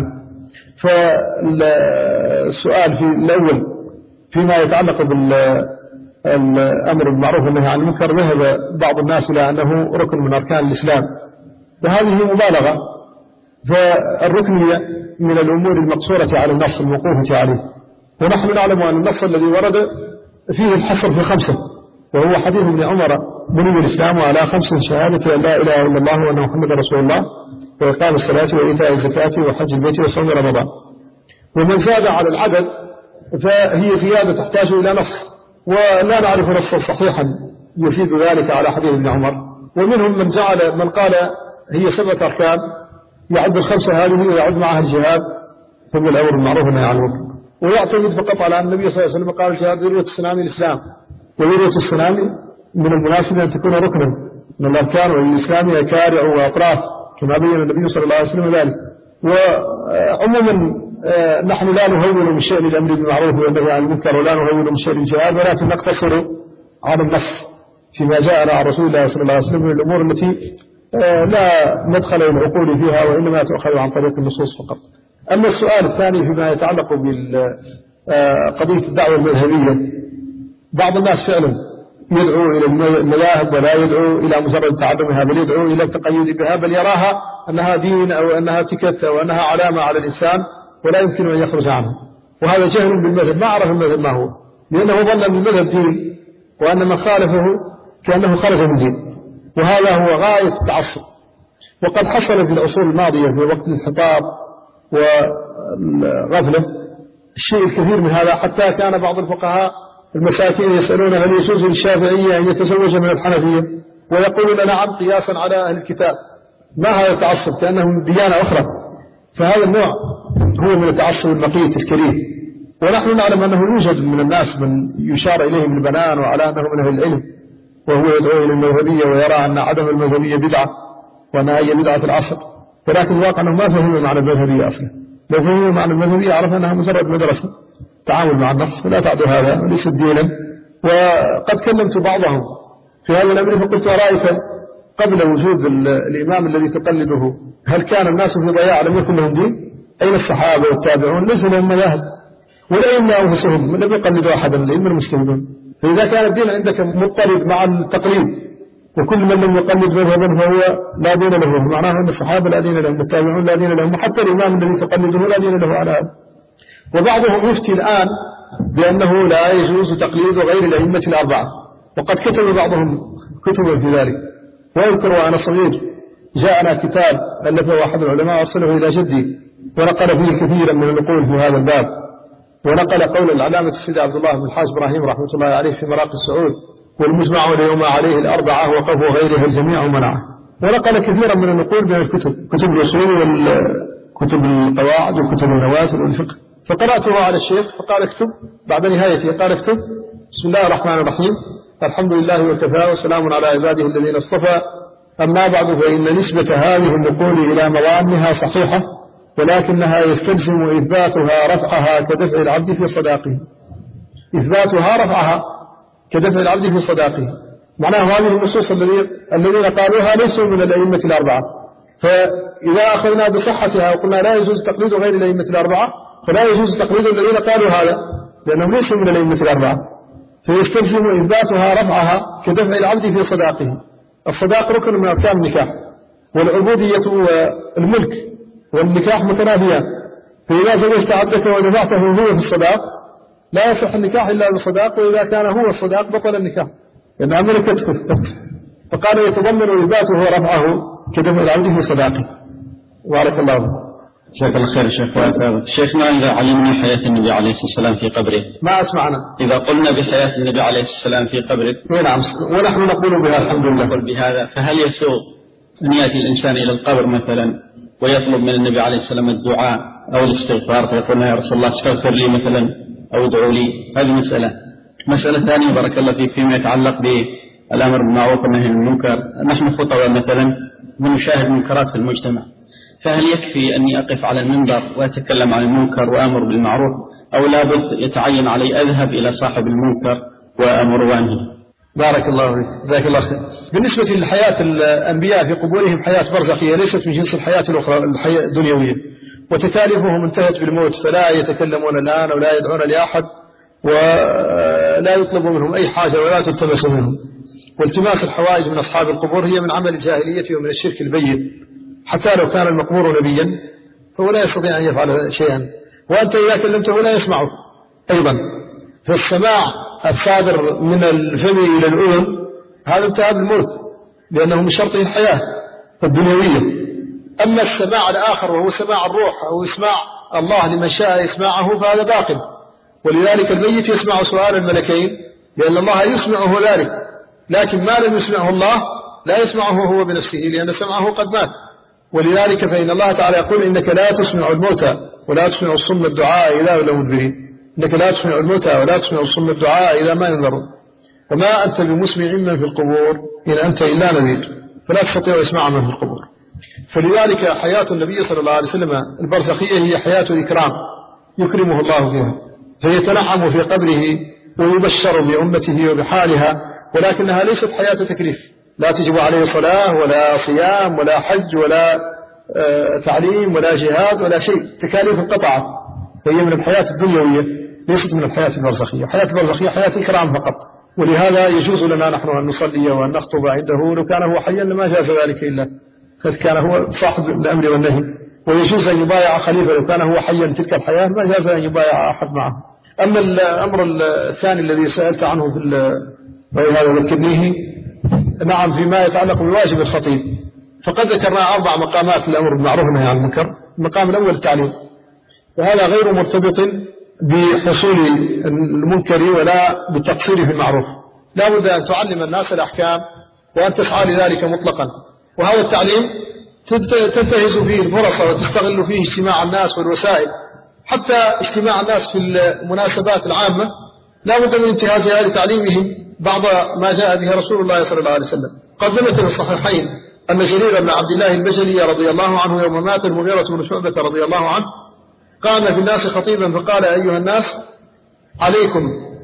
فالسؤال في الأول فيما يتعلق بالأمر بالمعروف والنهي عن المنكر، ذهب بعض الناس إلى أنه ركن من أركان الإسلام، وهذه مبالغة، فالركن هي من الأمور المقصورة على النص الموقوفة عليه، ونحن نعلم أن النص الذي ورد فيه الحصر في خمسة، وهو حديث ابن عمر بني الإسلام على خمس: شهادة أن لا إله إلا الله وأن محمد رسول الله، وإقام الصلاة وإيتاء الزكاة وحج البيت وصوم رمضان. ومن زاد على العدد فهي زيادة تحتاج إلى نص، ولا نعرف نصا صحيحا يفيد ذلك على حديث ابن عمر. ومنهم من جعل من قال هي سبعة أركان، يعد الخمسة هذه ويعد معها الجهاد ثم الأمر بالمعروف والنهي عن المنكر. ويعتمد فقط على أن النبي صلى الله عليه وسلم قال الجهاد ذروة السنام الإسلام، وذروة السنام من المناسب أن تكون ركنا من الأركان، والإسلام يكارع وأطراف كما بين النبي صلى الله عليه وسلم ذلك. وعموما نحن لا نهون من شأن الأمر بالمعروف والنهي عن المنكر، ولا نهون من شأن الجهاد، ولكن نقتصر على النص فيما جاءنا عن رسول الله صلى الله عليه وسلم من الأمور التي لا مدخل العقول فيها، وإنما تؤخذ عن طريق النصوص فقط. أما السؤال الثاني فيما يتعلق بقضية الدعوة المذهبية، بعض الناس فعلا يدعو إلى المذاهب ولا يدعو إلى مجرد تعلمها، بل يدعو إلى التقيد بها، بل يراها أنها دين أو أنها تكت أو أنها علامة على الإنسان ولا يمكن أن يخرج عنه. وهذا جهل بالمذهب، ما عرف المذهب ما هو، لأنه ظن أن المذهب دين وأن من خالفه كأنه خرج من دين، وهذا هو غاية التعصب. وقد حصل في العصور الماضية في وقت الانحطاط وغفلة الشيء الكثير من هذا، حتى كان بعض الفقهاء المساكين يسألون هل يجوز للشافعية أن يتزوج من الحنفية، ويقولون نعم قياسا على أهل الكتاب. ما هذا التعصب؟ كأنه من ديانة أخرى. فهذا النوع هو من التعصب المقيت الكريه. ونحن نعلم أنه يوجد من الناس من يشار إليه بالبنان وعلى أنه من أهل العلم، وهو يدعو إلى المذهبية ويرى أن عدم المذهبية بدعة وأنها هي بدعة العصر، ولكن الواقع أنه ما فهم معنى المذهبية أصلا. لو فهم معنى المذهبية عرف أنها مجرد مدرسة تعامل مع النص، ولا تعد هذا وليس دينا. وقد كلمت بعضهم في هذا الأمر فقلت أرأيت قبل وجود الإمام الذي تقلده هل كان الناس في ضياع لم يكن لهم دين؟ أين الصحابة والتابعون؟ ليس لهم مذاهب ولا يمنع أنفسهم، لم يقلدوا أحدا إلا المسلمون. فإذا كان الدين عندك مضطرد مع التقليد، وكل من لم يقلد مذهبا فهو لا دين له، معناه أن الصحابة لا دين لهم والتابعون لا دين لهم، وحتى الإمام الذي تقلده لا دين له على هذا. وبعضهم يفتي الآن بأنه لا يجوز تقليد غير الأئمة الأربعة، وقد كتب بعضهم كتبا في ذلك. وأذكر وأنا صغير جاءنا كتاب ألفه أحد العلماء وأرسله إلى جدي، ونقل فيه كثيرا من النقول في هذا الباب، ونقل قول العلامة السيد عبد الله بن الحاج إبراهيم رحمة الله عليه في مراقي السعود: والمجمع اليوم عليه الأربعة وقف غيرها الجميع منعه. ونقل كثيرا من النقول من الكتب، كتب الأصول وكتب القواعد وكتب النوازل والفقه. فقرأته على الشيخ فقال اكتب، بعد نهايته قال اكتب: بسم الله الرحمن الرحيم، الحمد لله وكفى وسلام على عباده الذين اصطفى، أما بعد فإن نسبة هذه النقول إلى موانها صحيحة، ولكنها يستلزم إثباتها رفعها كدفع العبد في صداقه. إثباتها رفعها كدفع العبد في صداقه، معناه هذه النصوص الذين قالوها ليسوا من الأئمة الأربعة. فإذا أخذنا بصحتها وقلنا لا يجوز تقليد غير الأئمة الأربعة، فلا يجوز تقليد الذين قالوا هذا لأنهم ليسوا من الأئمة الأربعة، فيستلزم إثباتها رفعها كدفع العبد في صداقه. الصداق ركن من أركان النكاح، والعبودية والملك والنكاح متنافيان. فإذا زوجت عبدك ودفعته هو في الصداق لا يصح النكاح إلا بالصداق، وإذا كان هو الصداق بطل النكاح لأنها ملكته. فقال يتضمن إثباته ورفعه كدفع العبد في صداقه. بارك الله فيك. جزاك الله خير شيخ. شيخنا إذا علمنا حياة النبي عليه الصلاة والسلام في قبره، ما أسمعنا. إذا قلنا بحياة النبي عليه الصلاة والسلام في قبره، نعم، ونحن نقول بها الحمد لله. نقول بهذا، فهل يسوغ أن يأتي الإنسان إلى القبر مثلا ويطلب من النبي عليه السلام الدعاء أو الاستغفار، فيقول يا رسول الله استغفر لي مثلا أو ادعوا لي؟ هذه مسألة. مسألة ثانية بارك الله فيك فيما يتعلق بالأمر بالمعروف والنهي عن المنكر. نحن خطباء مثلا ونشاهد منكرات في المجتمع، فهل يكفي أني أقف على المنبر وأتكلم عن المنكر وأمر بالمعروف، أو لابد يتعين علي أذهب إلى صاحب المنكر وأمر وأنهي؟ بارك الله فيك، جزاك الله خير. بالنسبة لحياة الأنبياء في قبورهم حياة برزخية ليست من جنس الحياة الأخرى الحياة الدنيوية، وتكاليفهم انتهت بالموت، فلا يتكلمون الآن ولا يدعون لأحد ولا يطلب منهم أي حاجة ولا تلتمس منهم. والتماس الحوائج من أصحاب القبور هي من عمل الجاهلية ومن الشرك البين، حتى لو كان المقبور نبيا فهو لا يستطيع أن يفعل شيئا، وأنت إذا كلمته لا يسمعه أيضا. فالسماع الصادر من الفم إلى الأذن هذا انتهى بالموت، لأنه من شرطه الحياة الدنيوية. أما السماع الآخر وهو سماع الروح أو إسماع الله لمن شاء إسماعه فهذا باق، ولذلك الميت يسمع سؤال الملكين لأن الله يسمعه ذلك، لكن ما لم يسمعه الله لا يسمعه هو بنفسه لأن سمعه قد مات. ولذلك فإن الله تعالى يقول إنك لا تسمع الموتى ولا تسمع الصم الدعاء إذا ولوا مدبرين. إنك لا تسمع الموتى ولا تسمع صم الدعاء إذا ما ينذرون، وما أنت بمسمع من في القبور إن أنت إلا نذير، فلا تستطيع إسماع من في القبور. فلذلك حياة النبي صلى الله عليه وسلم البرزخية هي حياة إكرام يكرمه الله فيها، فيتنعم في قبره ويبشر بأمته وبحالها، ولكنها ليست حياة تكليف، لا تجب عليه صلاة ولا صيام ولا حج ولا آه تعليم ولا جهاد ولا شيء، تكاليف انقطعت، فهي من الحياة الدنيوية ليست من الحياة البرزخية. حياة البرزخية حياة إكرام فقط، ولهذا يجوز لنا نحن أن نصلي وأن نخطب عنده، لو كان هو حيا لما جاز ذلك إلا قد كان هو صاحب الأمر والنهي، ويجوز أن يبايع خليفة لو كان هو حيا تلك الحياة ما جاز أن يبايع أحد معه. أما الأمر الثاني الذي سألت عنه في هذا ذكرنيه، نعم، فيما يتعلق بواجب الخطيب، فقد ذكرنا أربع مقامات الأمر بالمعروف والنهي عن المنكر. المقام الأول التعليم، وهذا غير مرتبط بحصول المنكر ولا بالتقصير في المعروف، لا بد أن تعلم الناس الأحكام وأن تسعى لذلك مطلقا، وهذا التعليم تنتهز فيه الفرص وتستغل فيه اجتماع الناس والوسائل، حتى اجتماع الناس في المناسبات العامة لا بد من انتهازها لتعليمهم بعض ما جاء به رسول الله صلى الله عليه وسلم. قد ثبت في الصحيحين أن جرير بن عبد الله البجلي رضي الله عنه يوم مات المغيرة بن شعبة رضي الله عنه قام في الناس خطيبا فقال: أيها الناس، عليكم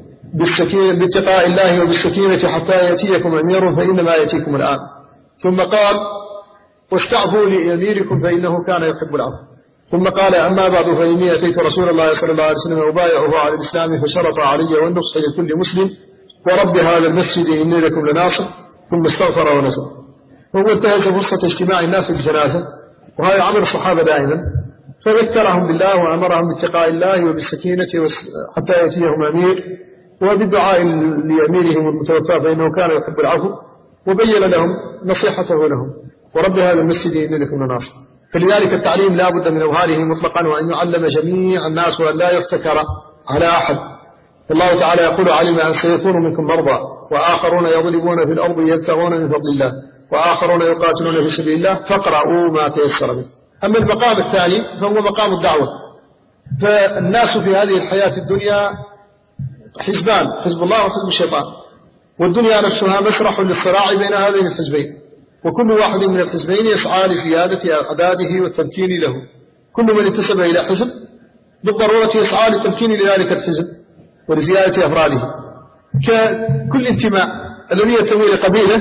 باتقاء الله وبالسكينة حتى يأتيكم أمير فإنما يأتيكم الآن. ثم قال: واستعفوا لأميركم فإنه كان يحب العفو. ثم قال: أما بعد، فإني أتيت رسول الله صلى الله عليه وسلم أبايعه على الإسلام فشرط علي والنصح لكل مسلم ورب هذا المسجد إني لكم لناصر. ثم استغفر ونزل. وهو انتهز فرصة اجتماع الناس بالجنازة، وهذا عمل الصحابة دائما، فذكرهم بالله وأمرهم باتقاء الله وبالسكينة حتى يأتيهم أمير، وبالدعاء لأميرهم المتوفى فإنه كان يحب العفو، وبين لهم نصيحته لهم ورب هذا المسجد إني لكم لناصر. فلذلك التعليم لا بد من أظهاره مطلقا، وأن يعلم جميع الناس وأن لا يفتكر على أحد. الله تعالى يقول: علم أن سيكون منكم مرضى وآخرون يضربون في الأرض يبتغون من فضل الله وآخرون يقاتلون في سبيل الله فاقرأوا ما تيسر منه. أما المقام الثاني فهو مقام الدعوة. فالناس في هذه الحياة الدنيا حزبان، حزب الله وحزب الشيطان، والدنيا نفسها مسرح للصراع بين هذين الحزبين، وكل واحد من الحزبين يسعى لزيادة أعداده والتمكين له. كل من انتسب إلى حزب بالضرورة يسعى للتمكين لذلك الحزب ولزيادة أفراده، ككل انتماء الذي ينتمي لقبيلة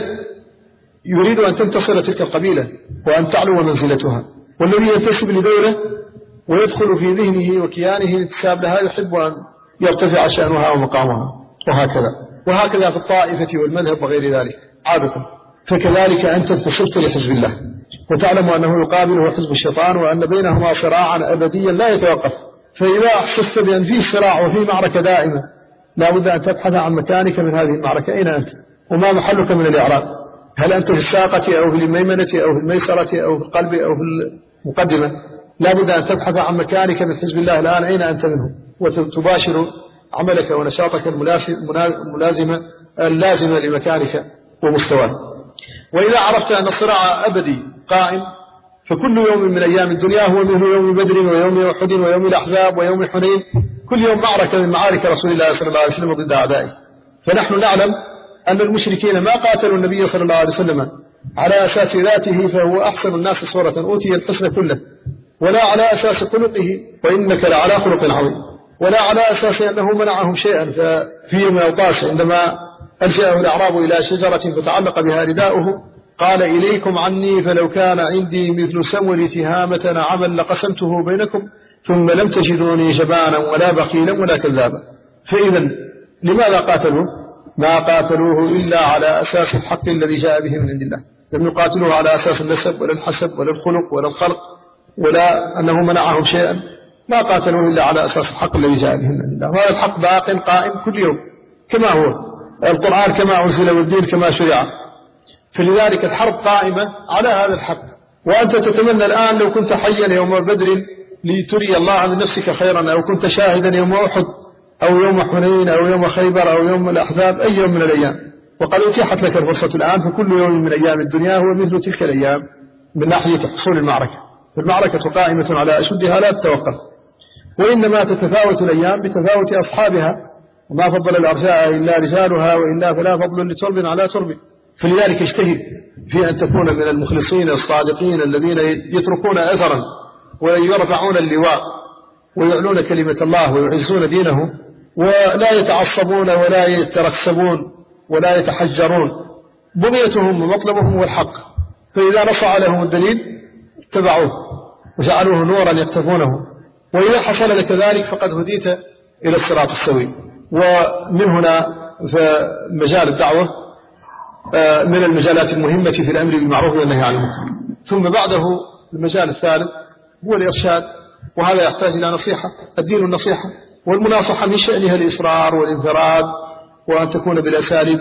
يريد أن تنتصر تلك القبيلة وأن تعلو منزلتها، والذي ينتسب لدولة ويدخل في ذهنه وكيانه الانتساب لها يحب أن يرتفع شأنها ومقامها، وهكذا وهكذا في الطائفة والمذهب وغير ذلك عادة. فكذلك أنت انتسبت لحزب الله وتعلم أنه يقابله حزب الشيطان، وأن بينهما صراعا أبديا لا يتوقف. فإذا أحسست بأن فيه صراع وفيه معركة دائمة لا بد أن تبحث عن مكانك من هذه المعركة، أين أنت وما محلك من الإعراب؟ هل أنت في الساقة أو في الميمنة أو في الميسرة أو في القلب أو في المقدمة؟ لا بد أن تبحث عن مكانك من حزب الله الآن، أين أنت منه، وتباشر عملك ونشاطك الملازمة اللازمة لمكانك ومستواك. وإذا عرفت أن الصراع أبدي قائم، فكل يوم من أيام الدنيا هو مثل يوم بدر ويوم أحد ويوم الأحزاب ويوم حنين، كل يوم معركة من معارك رسول الله صلى الله عليه وسلم ضد أعدائه. فنحن نعلم أن المشركين ما قاتلوا النبي صلى الله عليه وسلم على أساس ذاته فهو أحسن الناس صورة أوتي الحسن كله، ولا على أساس خلقه وإنك لعلى خلق عظيم، ولا على أساس أنه منعهم شيئا. ففي يوم أوطاس عندما ألجأه الأعراب إلى شجرة فتعلق بها رداؤه قال: إليكم عني فلو كان عندي مثل سمل تهامة نعما لقسمته بينكم ثم لم تجدوني جبانا ولا بخيلا ولا كذابا. فإذا لماذا قاتلوه؟ ما قاتلوه إلا على أساس الحق الذي جاء به من عند الله، لم يقاتلوه على أساس النسب ولا الحسب ولا الخلق ولا الخلق ولا أنه منعهم شيئا، ما قاتلوه إلا على أساس الحق الذي جاء به من عند الله، وهذا الحق باق قائم كل يوم كما هو القرآن كما أنزل والدين كما شرع. فلذلك الحرب قائمة على هذا الحق. وأنت تتمنى الآن لو كنت حيا يوم بدر لتري الله من نفسك خيرا، أو كنت شاهدا يوم أحد أو يوم حنين أو يوم خيبر أو يوم الأحزاب، أي يوم من الأيام، وقد أتيحت لك الفرصة الآن. فكل يوم من أيام الدنيا هو مثل تلك الأيام من ناحية حصول المعركة، فالمعركة قائمة على أشدها لا تتوقف. وإنما تتفاوت الأيام بتفاوت أصحابها، وما فضل الأرجاء إلا رجالها، وإلا فلا فضل لترب على ترب. فلذلك اجتهد في أن تكون من المخلصين الصادقين الذين يتركون أثرا ويرفعون اللواء ويعلون كلمة الله ويعزون دينه، ولا يتعصبون ولا يتركسبون ولا يتحجرون. بنيتهم ومطلبهم هو الحق، فإذا نصع لهم الدليل اتبعوه وجعلوه نورا يقتفونه، وإذا حصل لك ذلك فقد هديت إلى الصراط السوي. ومن هنا فمجال الدعوة من المجالات المهمة في الأمر بالمعروف والنهي عن المنكر. ثم بعده المجال الثالث هو الإرشاد، وهذا يحتاج إلى نصيحة. الدين النصيحة، والمناصحة من شأنها الإصرار والانفراد، وأن تكون بالأساليب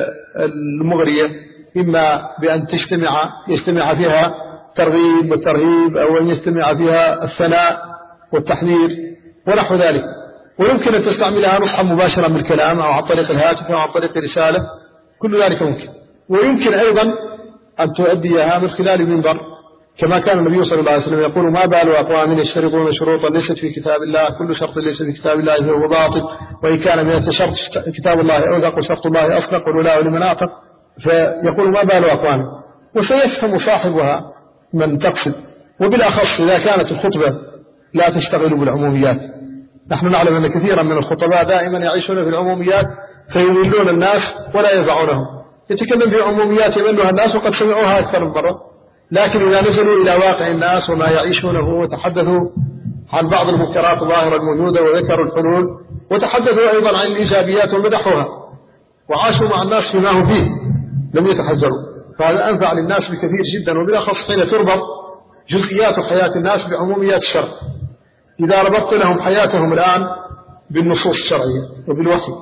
المغرية، إما بأن تجتمع يجتمع فيها ترغيب والترهيب، أو أن يجتمع فيها الثناء والتحذير ونحو ذلك. ويمكن أن تستعملها نصحا مباشرا بالكلام، أو عن طريق الهاتف، أو عن طريق رسالة، كل ذلك ممكن. ويمكن أيضا أن تؤديها من خلال المنبر، كما كان النبي صلى الله عليه وسلم يقول: ما بال أقوام يشترطون شروطا ليست في كتاب الله، كل شرط ليس في كتاب الله فهو باطل، وإن كان مئة شرط كتاب الله أوثق وشرط الله أصدق والولاء لمن أعتق. فيقول: ما بال أقوام، وسيفهم صاحبها من تقصد، وبالأخص إذا كانت الخطبة لا تشتغل بالعموميات. نحن نعلم أن كثيرا من الخطباء دائما يعيشون في العموميات فيملون الناس ولا ينفعونهم. يتكلم في عموميات يملها الناس وقد سمعوها أكثر من مرة، لكن إذا نزلوا إلى واقع الناس وما يعيشونه وتحدثوا عن بعض المنكرات الظاهرة الموجودة وذكروا الحلول، وتحدثوا أيضا عن الإيجابيات ومدحوها، وعاشوا مع الناس فيما هم فيه، لم يتحجروا. فهذا أنفع للناس بكثير جدا، وبالأخص حين تربط جزئيات حياة الناس بعموميات الشرع. إذا ربطت لهم حياتهم الآن بالنصوص الشرعية وبالوحي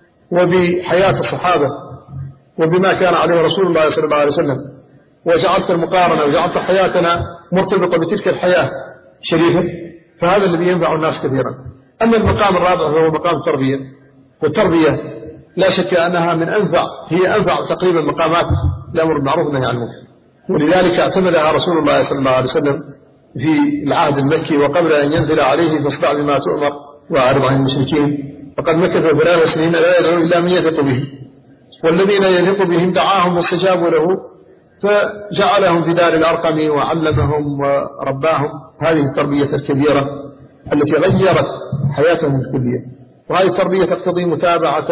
وبحياة الصحابة وبما كان عليه رسول الله صلى الله عليه وسلم، وجعلت المقارنة وجعلت حياتنا مرتبطة بتلك الحياة شريفة، فهذا الذي ينفع الناس كثيرا. أما المقام الرابع هو مقام التربية، والتربية لا شك أنها من أنفع هي أنفع تقريبا مقامات الأمر بالمعروف والنهي عن المنكر، ولذلك اعتمدها رسول الله صلى الله عليه وسلم في العهد المكي، وقبل أن ينزل عليه: فاصدع بما تؤمر وأعرض عن المشركين. فقد مكث ثلاث سنين لا يدعو إلا من يثق به، والذين يثق بهم دعاهم واستجابوا له، فجعلهم في دار الأرقم وعلمهم ورباهم. هذه التربية الكبيرة التي غيرت حياتهم الكلية. وهذه التربية تقتضي متابعة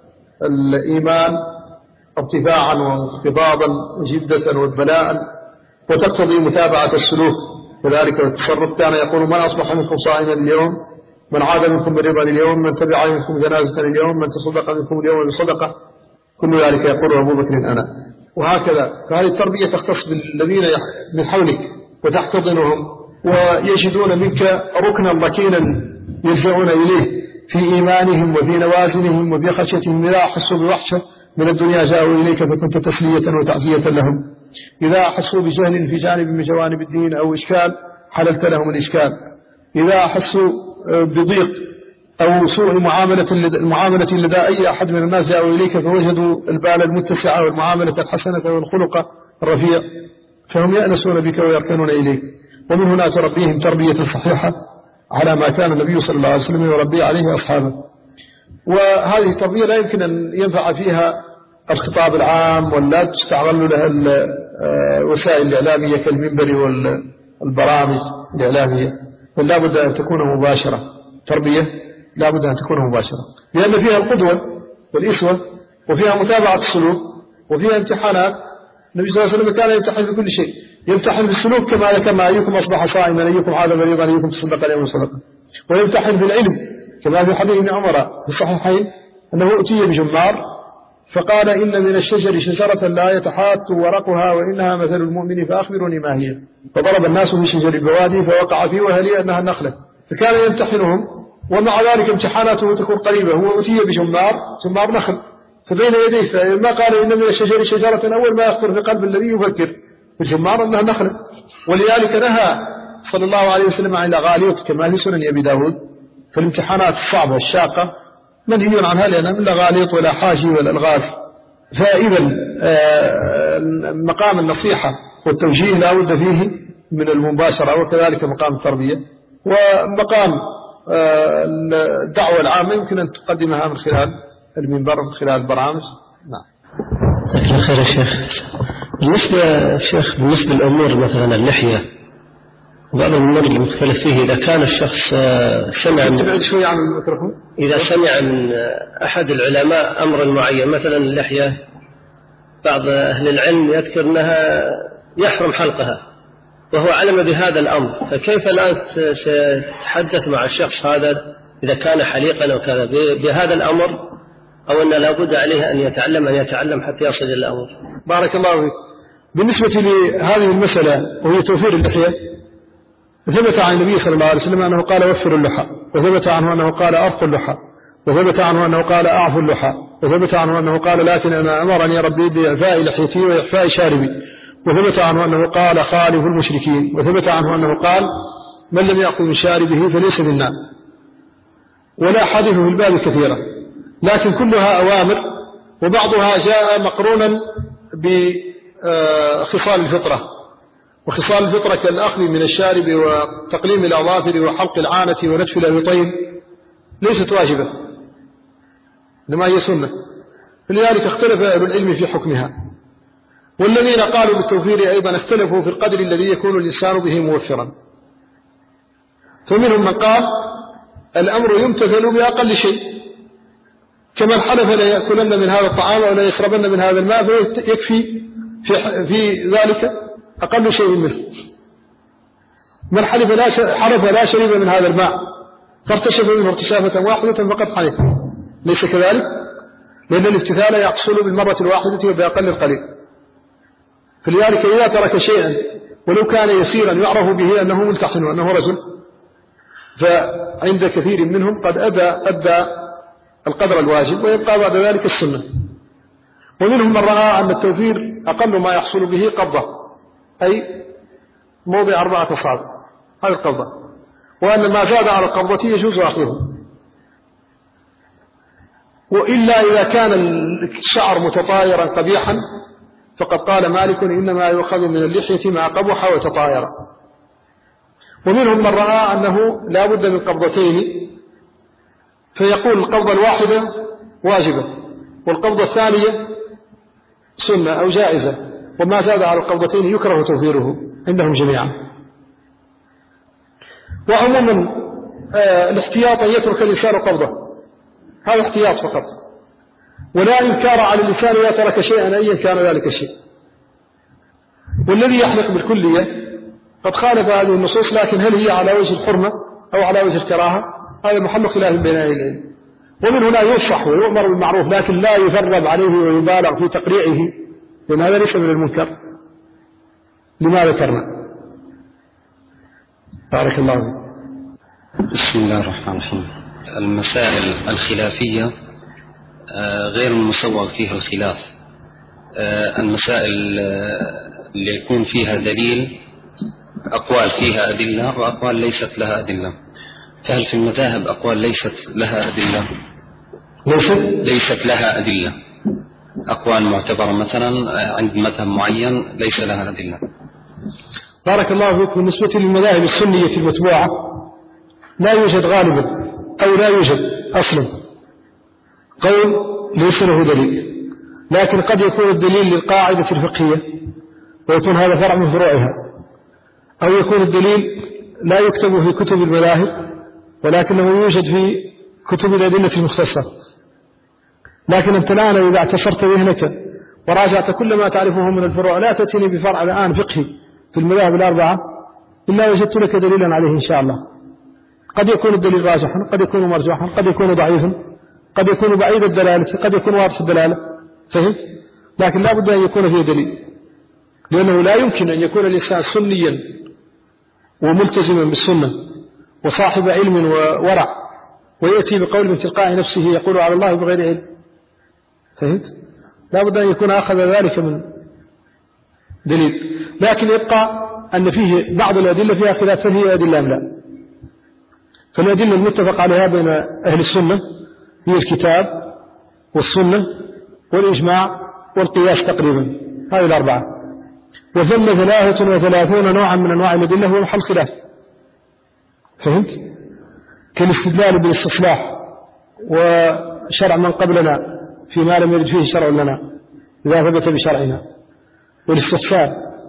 الإيمان ارتفاعا وانخفاضا وجدة وبلاء، وتقتضي متابعة السلوك كذلك والتصرف. كان يقول: من أصبح منكم صائما اليوم، من عاد منكم مريضا اليوم، من تبع منكم جنازة اليوم، من تصدق منكم اليوم بصدقة. كل ذلك يقول أبو بكر أنا. وهكذا. فهذه التربية تختص بالذين من حولك وتحتضنهم ويجدون منك ركنا ركينا يلجؤون إليه في إيمانهم وفي نوازنهم وفي خشيتهم. إذا أحسوا بوحشة من الدنيا جاءوا إليك فكنت تسلية وتعزية لهم. إذا أحسوا بجهل في جانب من جوانب الدين أو إشكال حللت لهم الإشكال. إذا أحسوا بضيق أو سوء معاملة المعاملة لدى أي أحد من الناس جاءوا إليك فوجدوا البال المتسعة والمعاملة الحسنة والخلق الرفيع، فهم يأنسون بك ويركنون إليك. ومن هنا تربيهم تربية صحيحة على ما كان النبي صلى الله عليه وسلم يربي عليه أصحابه. وهذه التربية لا يمكن أن ينفع فيها الخطاب العام ولا تستعمل لها الوسائل الإعلامية كالمنبر والبرامج الإعلامية، بل لا بد أن تكون مباشرة. تربية لا بد أن تكون مباشرة، لأن فيها القدوة والإسوة، وفيها متابعة السلوك، وفيها امتحانات. النبي صلى الله عليه وسلم كان يمتحن في كل شيء، يمتحن في السلوك كما ذكرنا: أيكم أصبح صائما، أيكم عاد مريضا، أيكم تصدق اليوم صدقة. ويمتحن في العلم كما في حديث ابن عمر في الصحيحين أنه أتي بجمار فقال: إن من الشجر شجرة لا يتحات ورقها وإنها مثل المؤمن فأخبرني ما هي. فضرب الناس في شجر البوادي فوقع فيه وهل أنها النخلة. فكان يمتحنهم، ومع ذلك امتحاناته تكون قريبة. هو أتي بجمار جمار نخل فبين يديه، فما قال إن من الشجر شجرة أول ما يخطر في قلب الذي يفكر في الجمار أنها نخلة. ولذلك نهى صلى الله عليه وسلم عن الأغاليط كما في سنن أبي داود. فالامتحانات الصعبة الشاقة منهي عنها لأنها من الأغاليط ولا حاجي ولا الغاز. فإذا مقام النصيحة والتوجيه لا بد فيه من المباشرة، وكذلك مقام التربية. ومقام الدعوة العامة يمكن أن تقدمها من خلال المنبر من خلال البرامج. نعم. جزاك خير يا شيخ. بالنسبة يا شيخ بالنسبة للأمور مثلا اللحية بعض الأمور اللي مختلف فيه إذا كان الشخص سمع من شوي عن الميكروفون إذا سمع من أحد العلماء أمرا معين مثلا اللحية بعض أهل العلم يذكر أنها يحرم حلقها وهو علم بهذا الأمر، فكيف الآن ستتحدث مع الشخص هذا إذا كان حليقا أو كذا بهذا الأمر، أو أن لابد عليه أن يتعلم أن يتعلم حتى يصل إلى الأمر؟ بارك الله فيك. بالنسبة لهذه المسألة وهي توفير اللحية، ثبت عن النبي صلى الله عليه وسلم أنه قال وفروا اللحى، وثبت عنه أنه قال أرقوا اللحى، وثبت عنه أنه قال أعفوا اللحى، وثبت عنه أنه قال لكن أنا أمرني ربي بإعفاء لحيتي وإعفاء شاربي، وثبت عنه أنه قال خالفوا المشركين، وثبت عنه أنه قال من لم يأخذ من شاربه فليس منا. ولا حدث في الباب كثيرة، لكن كلها أوامر، وبعضها جاء مقرونا بخصال الفطرة، وخصال الفطرة كالأخذ من الشارب وتقليم الأظافر وحلق العانة ونتف الأبطين ليست واجبة إنما هي سنة، فلذلك اختلف أهل العلم في حكمها. والذين قالوا بالتوفير أيضا اختلفوا في القدر الذي يكون الإنسان به موفرا، فمنهم من قال الأمر يمتثل بأقل شيء، كمن حلف لا يأكلن من هذا الطعام ولا يشربن من هذا الماء فيكفي في, في ذلك أقل شيء منه. من حلف لا حلف لا شرب من هذا الماء فارتشف منه ارتشافة واحدة فقد حلف، ليس كذلك؟ لأن الامتثال يحصل بالمرة الواحدة وبأقل القليل. فلذلك إذا ترك شيئا ولو كان يسيرا يعرف به أنه ملتحن وأنه رجل، فعند كثير منهم قد أدى, أدى القدر الواجب ويبقى بعد ذلك السنة. ومنهم من رأى أن التوفير أقل ما يحصل به قبضة، أي موضع أربعة أصابع هذه القبضة، وأن ما زاد على القبضة يجوز أخذه، وإلا إذا كان الشعر متطايرا قبيحا فقد قال مالك إنما يؤخذ من اللحية ما قبح وتطاير. ومنهم من رأى أنه لا بد من قبضتين، فيقول القبضة الواحدة واجبة والقبضة الثانية سنة أو جائزة، وما زاد على القبضتين يكره توفيره عندهم جميعا. وعموما آه الاحتياط أن يترك الإنسان قبضة، هذا احتياط فقط، ولا إنكار على الإنسان إذا ترك شيئا أيا كان ذلك الشيء. والذي يحلق بالكلية قد خالف هذه النصوص، لكن هل هي على وجه الحرمة أو على وجه الكراهة هذا محل خلاف بين أهل العلم. ومن هنا ينصح ويؤمر بالمعروف، لكن لا يثرب عليه ويبالغ في تقريعه، لأن هذا ليس من المنكر لما ذكرنا. بارك الله فيك. بسم الله الرحمن الرحيم. المسائل الخلافية غير المسوغ فيها الخلاف، المسائل اللي يكون فيها دليل أقوال فيها أدلة وأقوال ليست لها أدلة، فهل في المذاهب أقوال ليست لها أدلة؟ ليست ليست لها أدلة، أقوال معتبرة مثلا عند مذهب معين ليس لها أدلة. بارك الله فيك. بالنسبة للمذاهب السنية المتبوعة لا يوجد غالبا أو لا يوجد أصلا قول ليس له دليل، لكن قد يكون الدليل للقاعدة الفقهية ويكون هذا فرع من فروعها، أو يكون الدليل لا يكتب في كتب المذاهب ولكنه يوجد في كتب الأدلة المختصة. لكن أنت الآن إذا اعتصرت ذهنك وراجعت كل ما تعرفه من الفروع لا تأتيني بفرع الآن فقهي في المذاهب الأربعة إلا وجدت لك دليلا عليه إن شاء الله. قد يكون الدليل راجحا، قد يكون مرجوحا، قد يكون ضعيفا، قد يكون بعيد الدلالة، قد يكون واضح الدلالة، فهمت؟ لكن لا بد أن يكون فيه دليل، لأنه لا يمكن أن يكون الإنسان سنيا وملتزما بالسنة وصاحب علم وورع ويأتي بقول من تلقاء نفسه يقول على الله بغير علم، فهمت؟ لا بد أن يكون أخذ ذلك من دليل. لكن يبقى أن فيه بعض الأدلة فيها خلاف، فهي أدلة أم لا؟ فالأدلة المتفق عليها بين أهل السنة هي الكتاب والسنة والإجماع والقياس تقريبا، هذه الأربعة. وثم ثلاثة وثلاثون نوعا من أنواع الأدلة هو محل خلاف، فهمت؟ كالاستدلال بالاستصلاح وشرع من قبلنا فيما لم يرد فيه شرع لنا إذا ثبت بشرعنا، والاستحسان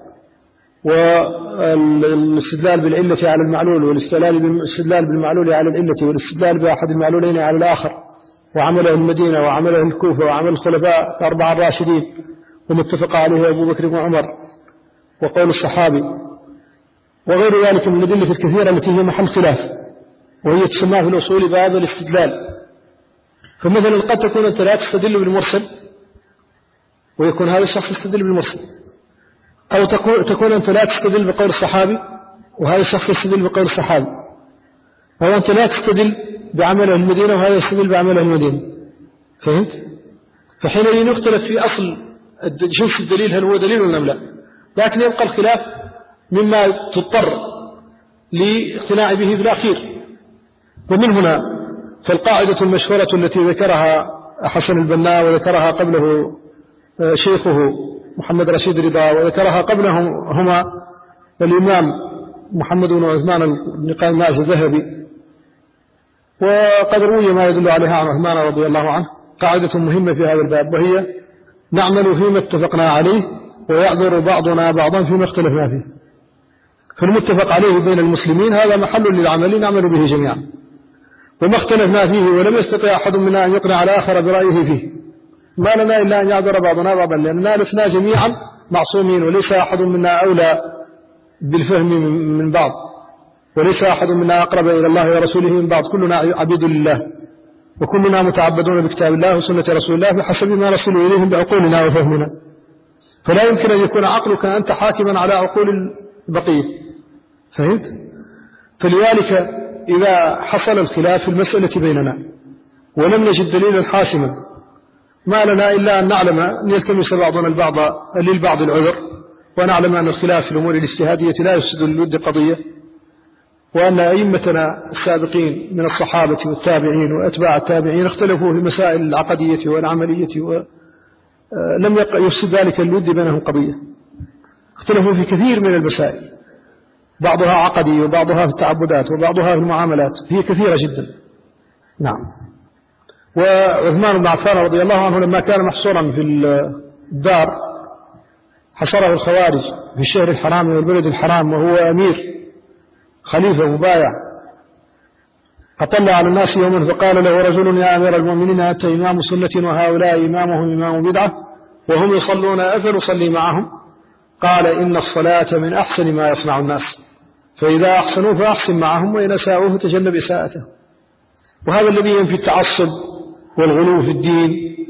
والاستدلال بالعلة على المعلول، والاستدلال بالمعلول على العلة، والاستدلال بأحد المعلولين على الآخر، وعمله المدينة وعمله الكوفة وعمل الخلفاء الأربعة الراشدين ومتفق عليه أبو بكر وعمر وقول الصحابي وغير ذلك من الأدلة الكثيرة التي هي محل خلاف، وهي تسمى في الأصول باب الاستدلال. فمثلا قد تكون أنت لا تستدل بالمرسل ويكون هذا الشخص يستدل بالمرسل، أو تكون أنت لا تستدل بقول الصحابي وهذا الشخص يستدل بقول الصحابي، أو أنت لا تستدل بعمله المدينة وهذا يستدل بعمله المدينة. فهمت؟ فحينئذ يختلف في أصل جنس الدليل هل هو دليل ولا لا، لكن يبقى الخلاف مما تضطر لاقتناع به بالأخير. ومن هنا فالقاعدة المشهورة التي ذكرها حسن البنا وذكرها قبله شيخه محمد رشيد رضا وذكرها قبلهم هما الإمام محمد بن عثمان بن قيناز الذهبي، وقد روي ما يدل عليها عن عثمان رضي الله عنه، قاعدة مهمة في هذا الباب، وهي نعمل فيما اتفقنا عليه ويعذر بعضنا بعضا فيما اختلفنا فيه. فالمتفق عليه بين المسلمين هذا محل للعمل نعمل به جميعا، وما اختلفنا فيه ولم يستطيع أحد منا أن يقنع الآخر برأيه فيه ما لنا إلا أن يعذر بعضنا بعضا، لأننا لسنا جميعا معصومين، وليس أحد منا أولى بالفهم من بعض، وليس أحد منا أقرب إلى الله ورسوله من بعض، كلنا عبيد لله وكلنا متعبدون بكتاب الله وسنة رسول الله بحسب ما نصل إليهم بعقولنا وفهمنا. فلا يمكن أن يكون عقلك أنت حاكما على عقول البقية. فهمت؟ فلذلك إذا حصل الخلاف في المسألة بيننا ولم نجد دليلا حاسما ما لنا إلا أن نعلم أن يلتمس بعضنا البعض للبعض العذر، ونعلم أن الخلاف في الأمور الاجتهادية لا يفسد للود قضية، وأن أئمتنا السابقين من الصحابة والتابعين وأتباع التابعين اختلفوا في المسائل العقدية والعملية ولم يفسد ذلك الود بينهم قضية، اختلفوا في كثير من المسائل، بعضها عقدي وبعضها في التعبدات وبعضها في المعاملات، هي كثيرة جدا. نعم. وعثمان بن عفان رضي الله عنه لما كان محصورا في الدار حصره الخوارج في الشهر الحرام والبلد الحرام وهو أمير خليفة مبايع، فطلع على الناس يوما فقال له رجل يا أمير المؤمنين أنت إمام سنة وهؤلاء إمامهم إمام بدعة وهم يصلون أفنصلي معهم؟ قال إن الصلاة من أحسن ما يصنع الناس، فإذا أحسنوا فأحسن معهم وإن أساءوا فتجنب إساءته. وهذا الذي ينفي التعصب والغلو في الدين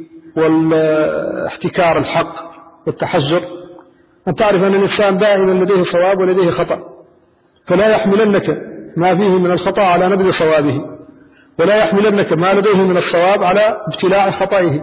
والاحتكار الحق والتحجر، أن تعرف أن الإنسان دائما لديه صواب ولديه خطأ، فلا يحملنك ما فيه من الخطأ على نبذ صوابه، ولا يحملنك ما لديه من الصواب على ابتلاع خطئه.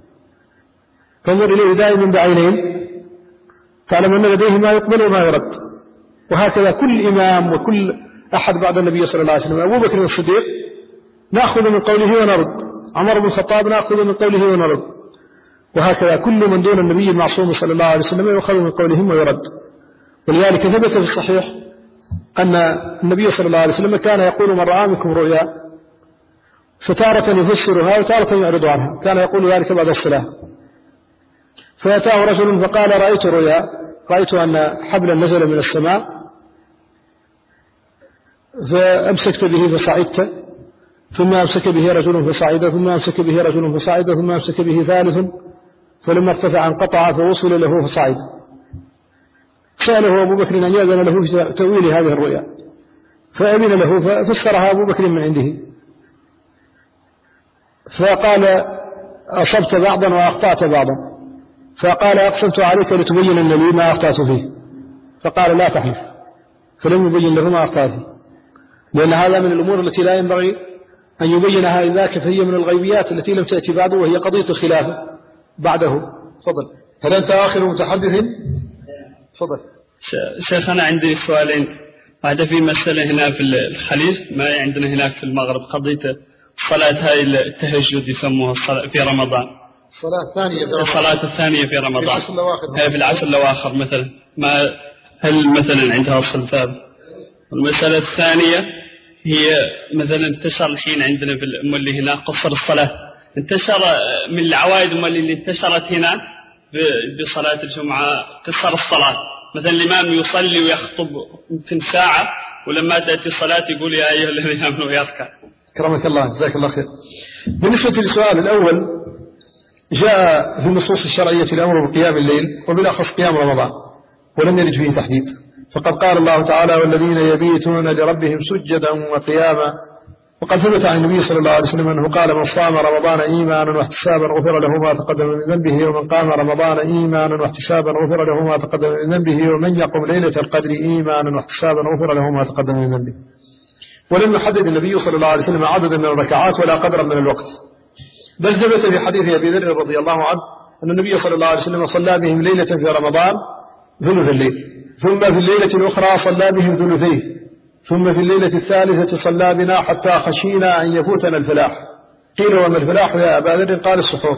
فانظر إليه دائما بعينين تعلم أن لديه ما يقبل وما يرد. وهكذا كل إمام وكل أحد بعد النبي صلى الله عليه وسلم، أبو بكر الصديق نأخذ من قوله ونرد، عمر بن الخطاب نأخذ من قوله ونرد، وهكذا كل من دون النبي المعصوم صلى الله عليه وسلم يؤخذ من قولهم ويرد. ولذلك ثبت في الصحيح أن النبي صلى الله عليه وسلم كان يقول من رأى منكم رؤيا فتارة يفسرها وتارة يعرض عنها، كان يقول ذلك بعد الصلاة. فأتاه رجل فقال رأيت رؤيا، رأيت أن حبلا نزل من السماء فأمسكت به فصعدت، ثم أمسك به رجل فصعد، ثم أمسك به رجل فصعد، ثم أمسك به ثالث، فلما ارتفع انقطع فوصل له فصعد. سأله أبو بكر أن يأذن له في تأويل هذه الرؤيا، فأذن له ففسرها أبو بكر من عنده، فقال أصبت بعضا وأخطأت بعضا، فقال أقسمت عليك لتبين لي ما أخطأت فيه، فقال لا تحلف، فلم يبين له ما أخطأ فيه، لأن هذا من الأمور التي لا ينبغي أن يبينها لذاك، فهي من الغيبيات التي لم تأتي بعده، وهي قضية الخلافة بعده. تفضل. هل أنت آخر متحدث؟ تفضل. شيخنا عندي سؤالين، واحدة في مسألة هنا في الخليج، ما عندنا هناك في المغرب قضية الصلاة هاي التهجد يسموها الصلاة في رمضان، الصلاة الثانية في رمضان، الصلاة الثانية في رمضان، في العشر الأواخر، هي في العشر الأواخر مثلا، ما هل مثلا عندها أصل ثابت؟ والمسألة الثانية هي مثلا انتشر الحين عندنا في الأمة اللي هنا قصر الصلاة، انتشر من العوائد اللي انتشرت هنا بصلاة الجمعة قصر الصلاة. مثلا الإمام يصلي ويخطب يمكن ساعة، ولما تأتي الصلاة يقول يا أيها الذين آمنوا يركع. كرمك الله، جزاك الله خير. بالنسبة للسؤال الأول، جاء في النصوص الشرعية الأمر بقيام الليل وبالأخص قيام رمضان، ولم يرد فيه تحديد. فقد قال الله تعالى والذين يبيتون لربهم سجدا وقياما. وقد ثبت عن النبي صلى الله عليه وسلم أنه قال من صام رمضان إيمانا واحتسابا غفر له ما تقدم من ذنبه، ومن قام رمضان إيمانا واحتسابا غفر له ما تقدم من ذنبه، ومن يقم ليلة القدر إيمانا واحتسابا غفر له ما تقدم من ذنبه. ولم يحدد النبي صلى الله عليه وسلم عددا من الركعات ولا قدرا من الوقت، بل ثبت في حديث أبي ذر رضي الله عنه أن النبي صلى الله عليه وسلم صلى بهم ليلة في رمضان ثلث الليل، ثم في الليلة الأخرى صلى بهم ثلثيه، ثم في الليلة الثالثة صلى بنا حتى خشينا أن يفوتنا الفلاح. قيل وما الفلاح يا أبا ذر؟ قال السحور.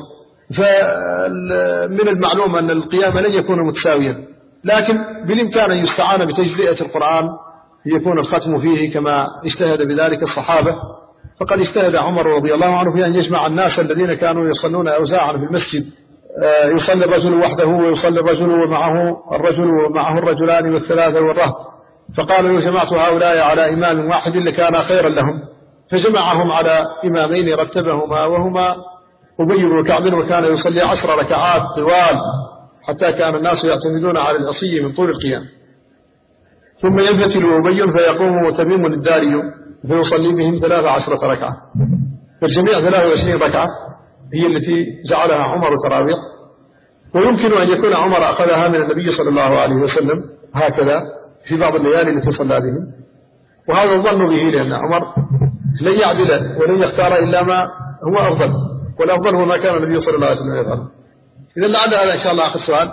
فمن المعلوم أن القيام لن يكون متساويا، لكن بالإمكان أن يستعان بتجزئة القرآن ليكون الختم فيه كما اجتهد بذلك الصحابة. فقد اجتهد عمر رضي الله عنه في أن يجمع الناس الذين كانوا يصلون أوزاعا في المسجد، يصلي الرجل وحده ويصلي الرجل ومعه الرجل ومعه الرجلان والثلاثة والرهط، فقال لو جمعت هؤلاء على إمام واحد لكان خيرا لهم، فجمعهم على إمامين رتبهما وهما أبي بن كعب، وكان يصلي عشر ركعات طوال حتى كان الناس يعتمدون على العصي من طول القيام. ثم ينفتل أبي فيقوم تميم الداري فيصلي بهم ثلاث عشرة ركعة، فالجميع ثلاث وعشرين ركعة هي التي جعلها عمر تراويح. ويمكن أن يكون عمر أخذها من النبي صلى الله عليه وسلم هكذا في بعض الليالي التي صلى بهم، وهذا الظن به لأن عمر لن يعدل ولن يختار إلا ما هو أفضل، والأفضل هو ما كان النبي صلى الله عليه وسلم يفعله. إذا لعل هذا إن شاء الله آخر سؤال.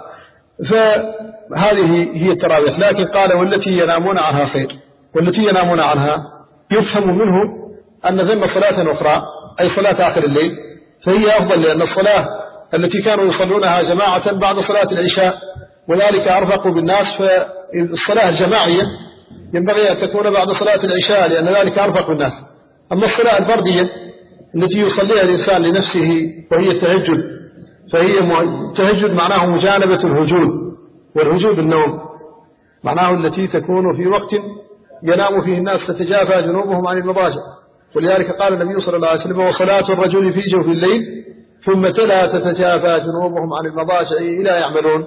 فهذه هي التراويح. لكن قال والتي ينامون عنها خير، والتي ينامون عنها يفهم منه أن ثم صلاة أخرى أي صلاة آخر الليل فهي أفضل، لأن الصلاة التي كانوا يصلونها جماعة بعد صلاة العشاء وذلك أرفق بالناس، فالصلاة الجماعية ينبغي أن تكون بعد صلاة العشاء لأن ذلك أرفق بالناس. أما الصلاة الفردية التي يصليها الإنسان لنفسه وهي التهجد، فهي التهجد معناه مجانبة الهجود، والهجود النوم معناه التي تكون في وقت ينام فيه الناس تتجافى جنوبهم عن المضاجع. ولذلك قال النبي صلى الله عليه وسلم وصلاة الرجل في جوف الليل ثم تلا تتجافى جنوبهم عن المضاجع إلى يعملون.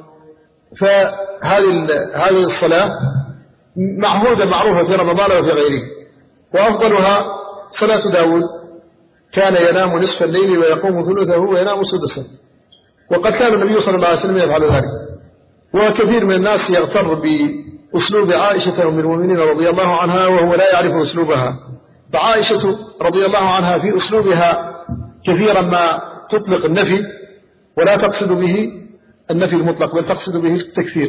فهذه هذه الصلاة معهودة معروفة في رمضان وفي غيره. وأفضلها صلاة داود كان ينام نصف الليل ويقوم ثلثه وينام سدسه، وقد كان النبي صلى الله عليه وسلم يفعل ذلك. وكثير من الناس يغتر بأسلوب عائشة أم المؤمنين رضي الله عنها وهو لا يعرف أسلوبها. فعائشة رضي الله عنها في أسلوبها كثيرا ما تطلق النفي ولا تقصد به النفي المطلق بل تقصد به التكثير.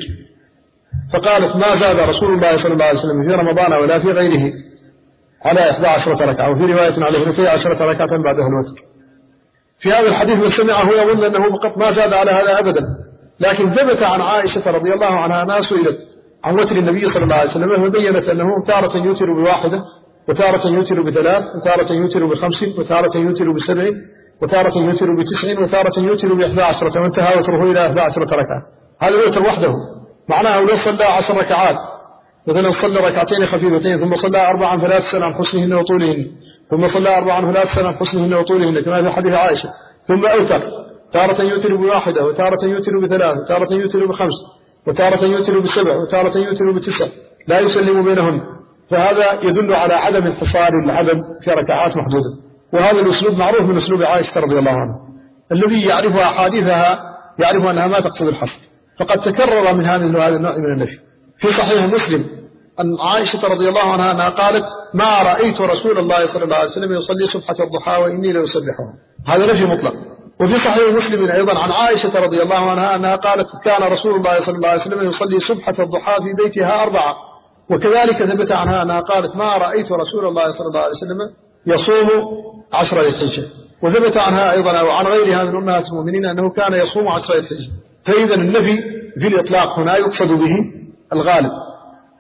فقالت ما زاد رسول الله صلى الله عليه وسلم في رمضان ولا في غيره على إحدى عشرة ركعة، وفي رواية على اثنتي عشرة ركعة بعدها الوتر. في هذا الحديث من سمعه يظن أنه فقط ما زاد على هذا أبدا، لكن ثبت عن عائشة رضي الله عنها أنها سئلت عن وتر النبي صلى الله عليه وسلم فبينت أنه تارة يوتر بواحدة وتارة يوتر بثلاث وتارة يوتر بخمس وتارة يوتر بسبع وتارة يوتر بتسع وتارة يوتر بإحدى عشرة، وانتهى وتره إلى إحدى عشرة ركعة. هذا الوتر وحده معناه لو صلى عشر ركعات مثلا صلى ركعتين خفيفتين ثم صلى أربعا فلا تسأل عن حسنهن وطولهن، ثم صلى أربعا فلا تسأل عن حسنهن وطولهن كما في حديث عائشة، ثم أوتر تارة يوتر بواحدة وتارة يوتر بثلاث وتارة يوتر بخمس وتارة يوتر بسبع وتارة يوتر بتسع لا يسلم بينهن. فهذا يدل على عدم انحصار العدد في ركعات محدودة. وهذا الأسلوب معروف من أسلوب عائشة رضي الله عنها، الذي يعرف أحاديثها يعرف أنها ما تقصد الحصر. فقد تكرر من هذا النوع من النفي. في صحيح مسلم أن عائشة رضي الله عنها أنها قالت ما رأيت رسول الله صلى الله عليه وسلم يصلي سبحة الضحى وإني لأسبحها، هذا نفي مطلق. وفي صحيح مسلم أيضا عن عائشة رضي الله عنها أنها قالت كان رسول الله صلى الله عليه وسلم يصلي سبحة الضحى في بيتها أربعة. وكذلك ثبت عنها أنها قالت ما رأيت رسول الله صلى الله عليه وسلم يصوم عشر ذي الحجة. وثبت عنها أيضا وعن غيرها من أمهات المؤمنين أنه كان يصوم عشر ذي الحجة. فإذا النفي في الإطلاق هنا يقصد به الغالب،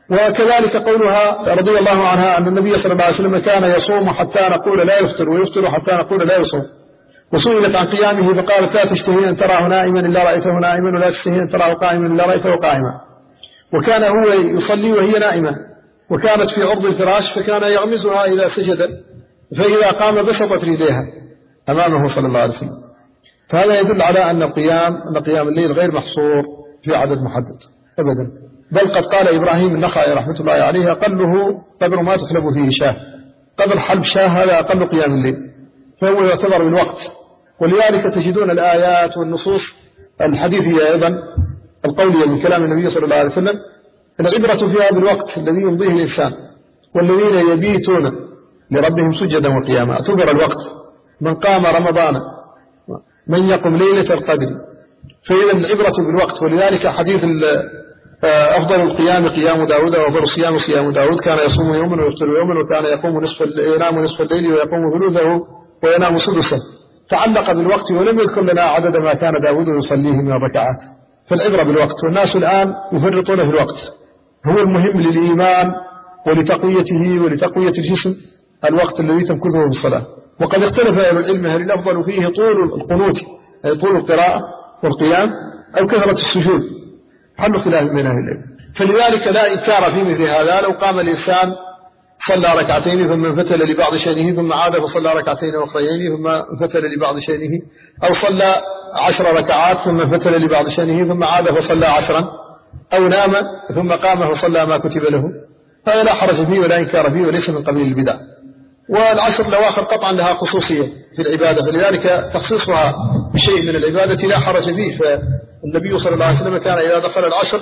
وكذلك قولها رضي الله عنها أن النبي صلى الله عليه وسلم كان يصوم حتى نقول لا يفطر ويفطر حتى نقول لا يصوم. وسئلت عن قيامه فقالت لا تشتهي أن تراه نائما إلا رأيته نائما ولا تشتهي أن تراه قائما إلا رأيته قائما. وكان هو يصلي وهي نائمة وكانت في عرض الفراش فكان يغمزها إذا سجد فإذا قام بسطت رجليها أمامه صلى الله عليه وسلم. فهذا يدل على أن القيام أن قيام الليل غير محصور في عدد محدد أبدا، بل قد قال إبراهيم النخعي رحمة الله عليه أقله قدر ما تحلب فيه شاه، قدر حلب شاه هذا أقل قيام الليل، فهو يعتبر بالوقت. ولذلك تجدون الآيات والنصوص الحديثية أيضا القولية من كلام النبي صلى الله عليه وسلم العبرة فيها بالوقت الذي يمضيه الإنسان. والذين يبيتون لربهم سجدا وقياما اعتبر الوقت. من قام رمضان من يقم ليلة القدر، فإذا العبرة بالوقت. ولذلك حديث أفضل القيام قيام داود وأفضل الصيام صيام داود كان يصوم يوما ويفطر يوما وكان يقوم نصف ينام نصف الليل ويقوم ثلثه وينام سدسه. تعلق بالوقت ولم يذكر لنا عدد ما كان داود يصليه من الركعات. فالعبرة بالوقت، والناس الآن يفرطون في الوقت. هو المهم للإيمان ولتقويته ولتقوية الجسم الوقت الذي تمكثه بالصلاة. وقد اختلف أهل العلم هل الأفضل فيه طول القنوت أي طول القراءة والقيام أو كثرة السجود، حل خلاف بين أهل العلم. فلذلك لا إنكار في مثل هذا لو قام الإنسان صلى ركعتين ثم انفتل لبعض شأنه ثم عاد فصلى ركعتين أخريين ثم انفتل لبعض شأنه، أو صلى عشر ركعات ثم انفتل لبعض شأنه ثم عاد فصلى عشرا، أو نام ثم قام فصلى ما كتب له، هذا لا حرج فيه ولا إنكار فيه وليس من قبيل البدع. والعشر الأواخر قطعا لها خصوصية في العبادة، فلذلك تخصيصها بشيء من العبادة لا حرج فيه. فالنبي صلى الله عليه وسلم كان إذا دخل العشر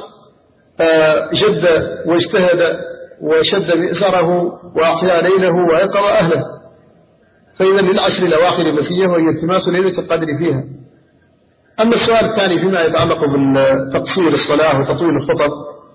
جد واجتهد وشد مئزره وأحيا ليله وأيقظ أهله. فإذا للعشر الأواخر مسية وهي التماس ليلة القدر فيها. أما السؤال الثاني فيما يتعلق بالتقصير الصلاة وتطويل الخطب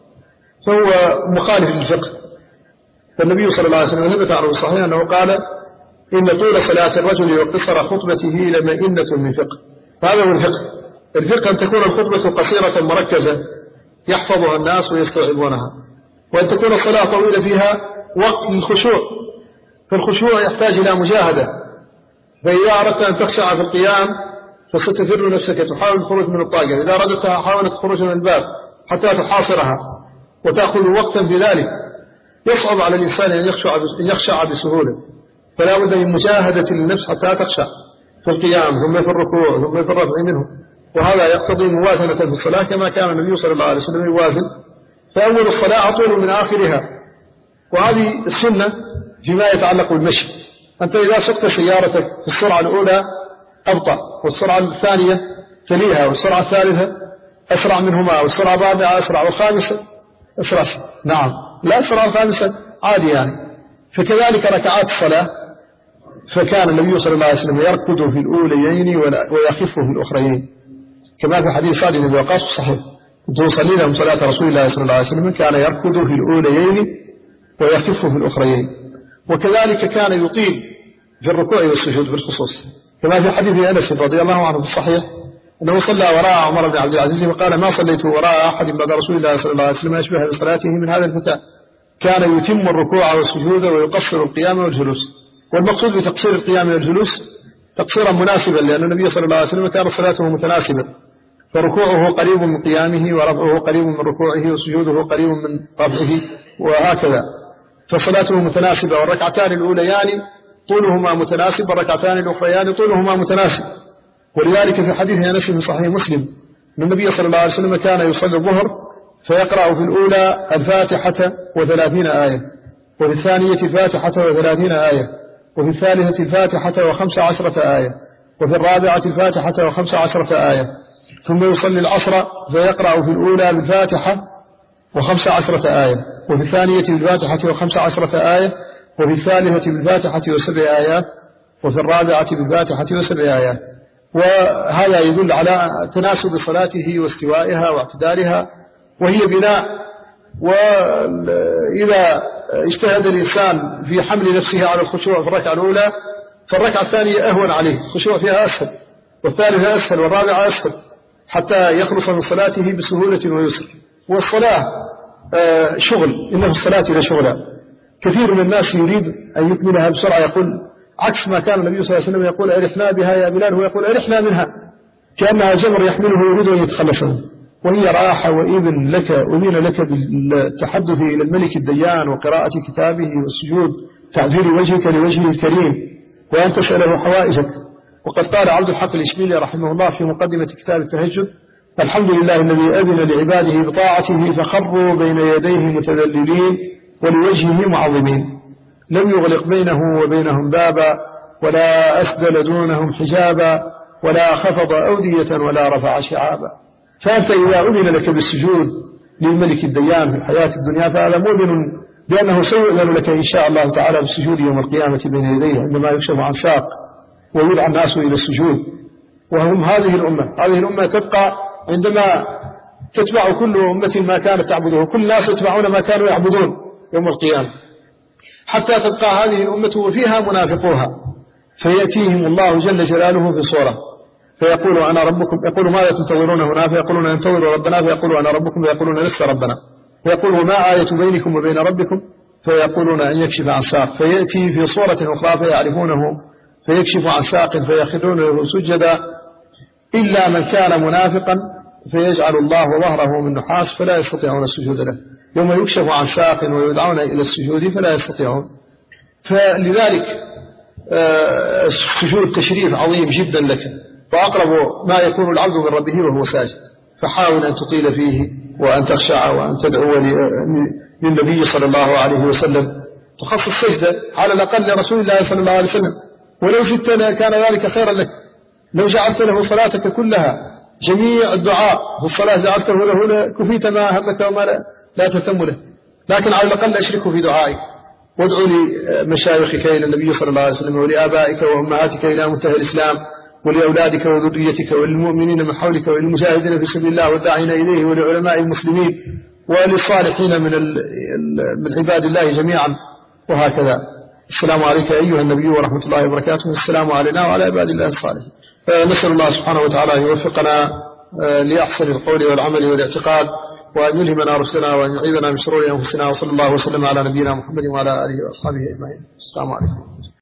فهو مخالف للفقه. فالنبي صلى الله عليه وسلم ثبت عنه الصحيح أنه قال إن طول صلاة الرجل وقصر خطبته لمئنة من فقه. فهذا هو الفقه. الفقه أن تكون الخطبة قصيرة مركزة يحفظها الناس ويستوعبونها، وأن تكون الصلاة طويلة فيها وقت للخشوع. فالخشوع يحتاج إلى مجاهدة. فإذا أردت أن تخشع في القيام فستفر نفسك تحاول الخروج من الطاقة، إذا أردتها حاولت الخروج من الباب حتى تحاصرها وتأخذ وقتا في ذلك. يصعب على الإنسان أن يخشع أن يخشع بسهولة، فلا بد من مجاهدة للنفس حتى تخشع في القيام ثم في الركوع ثم في الرفع منه. وهذا يقتضي موازنة في الصلاة كما كان النبي صلى الله عليه وسلم يوازن، فأول الصلاة أطول من آخرها. وهذه السنة فيما يتعلق بالمشي. أنت إذا سقت سيارتك في السرعة الأولى أبطأ، والسرعة الثانية تليها، والسرعة الثالثة أسرع منهما، والسرعة الرابعة أسرع، والخامسة أسرع. نعم، لا أسرع الخامسة عادي يعني. فكذلك ركعات الصلاة، فكان النبي صلى الله عليه وسلم يركض في الأوليين ويخف في الأخرين، كما في حديث سعد بن أبي وقاص صحيح كنت أصلي لهم صلاة رسول الله صلى الله عليه وسلم كان يركض في الأوليين ويخف في الأخرين. وكذلك كان يطيل في الركوع والسجود بالخصوص، كما في حديث أنس رضي الله عنه في الصحيح أنه صلى وراء عمر بن عبد العزيز وقال ما صليت وراء أحد بعد رسول الله صلى الله عليه وسلم أشبه بصلاته من هذا الفتى، كان يتم الركوع والسجود ويقصر القيام والجلوس. والمقصود بتقصير القيام والجلوس تقصيرا مناسبا، لأن النبي صلى الله عليه وسلم كانت صلاته متناسبة، فركوعه قريب من قيامه ورفعه قريب من ركوعه وسجوده قريب من رفعه وهكذا. فصلاته متناسبة، والركعتان الأوليان طولهما متناسب والركعتان الأخريان طولهما متناسب. ولذلك في حديث أنس في صحيح مسلم أن النبي صلى الله عليه وسلم كان يصلي الظهر فيقرأ في الأولى الفاتحة وثلاثين آية، وفي الثانية الفاتحة وثلاثين آية، وفي الثالثة الفاتحة وخمس عشرة آية، وفي الرابعة الفاتحة وخمس عشرة آية. ثم يصلي العصر فيقرأ في الأولى بالفاتحة وخمس عشرة آية، وفي الثانية بالفاتحة وخمس عشرة آية، وفي الثالثة بالفاتحة وسبع آيات، وفي الرابعة بالفاتحة وسبع آيات. وهذا يدل على تناسب صلاته واستوائها واعتدالها، وهي بناء. وإذا اجتهد الإنسان في حمل نفسه على الخشوع في الركعة الأولى فالركعة الثانية أهون عليه، الخشوع فيها أسهل، والثالثة أسهل، والرابعة أسهل، حتى يخلص من صلاته بسهولة ويسر. والصلاة شغل، إنه الصلاة إلى شغلها. كثير من الناس يريد أن يكملها بسرعة، يقول عكس ما كان النبي صلى الله عليه وسلم يقول أرحنا بها يا بلال، هو يقول أرحنا منها، كأنها جمر يحمله يريد أن يتخلص منه، وهي راحة وإذن لك أذن لك بالتحدث إلى الملك الديان وقراءة كتابه والسجود، تعبير وجهك لوجهه الكريم، وأن تسأله حوائجك. وقد قال عبد الحق الإشبيلي رحمه الله في مقدمة كتاب التهجد: الحمد لله الذي أذن لعباده بطاعته فخروا بين يديه متذللين ولوجهه معظمين، لم يغلق بينه وبينهم بابا ولا أسدل دونهم حجابا ولا خفض أودية ولا رفع شعابا. فأنت إذا أذن لك بالسجود للملك الديان في الحياة الدنيا فهذا مؤمن بأنه سيؤذن لك إن شاء الله تعالى بالسجود يوم القيامة بين يديه عندما يكشف عن ساق ويدعى الناس إلى السجود. وهم هذه الأمة، هذه الأمة تبقى عندما تتبع كل أمة ما كانت تعبده، كل الناس يتبعون ما كانوا يعبدون يوم القيامة، حتى تبقى هذه الأمة وفيها منافقوها، فيأتيهم الله جل جلاله في صورة فيقول أنا ربكم، يقول ماذا تنتظرون هنا؟ فيقولون ننتظر ربنا، فيقول أنا ربكم، فيقولون لست ربنا، فيقول وما آية بينكم وبين ربكم؟ فيقولون أن يكشف عن ساق، فيأتي في صورة أخرى فيعرفونه فيكشف عن ساق فيخرون له سجدا إلا من كان منافقا فيجعل الله ظهره من نحاس فلا يستطيعون السجود له، يوم يكشف عن ساق ويدعون إلى السجود فلا يستطيعون. فلذلك السجود تشريف عظيم جدا لك، وأقرب ما يكون العبد من ربه وهو ساجد، فحاول أن تطيل فيه وأن تخشع وأن تدعو للنبي صلى الله عليه وسلم، تخصص سجدة على الأقل لرسول الله صلى الله عليه وسلم، ولو زدت كان ذلك خيرا لك، لو جعلت له صلاتك كلها جميع الدعاء في الصلاة جعلته له كفيت ما همك وما لا, لا تتم له، لكن على الأقل أشركه في دعائك، وادعو لمشايخك إلى النبي صلى الله عليه وسلم ولآبائك وأمهاتك إلى منتهى الإسلام، ولأولادك وذريتك وللمؤمنين من حولك وللمجاهدين في سبيل الله والداعين إليه ولعلماء المسلمين وللصالحين من من عباد الله جميعا، وهكذا. السلام عليك أيها النبي ورحمة الله وبركاته، السلام علينا وعلى عباد الله الصالحين. نسأل الله سبحانه وتعالى أن يوفقنا لأحسن القول والعمل والاعتقاد، وأن يلهمنا رشدنا وأن يعيذنا من شرور أنفسنا، وصلى الله وسلم على نبينا محمد وعلى آله وأصحابه أجمعين. السلام عليكم.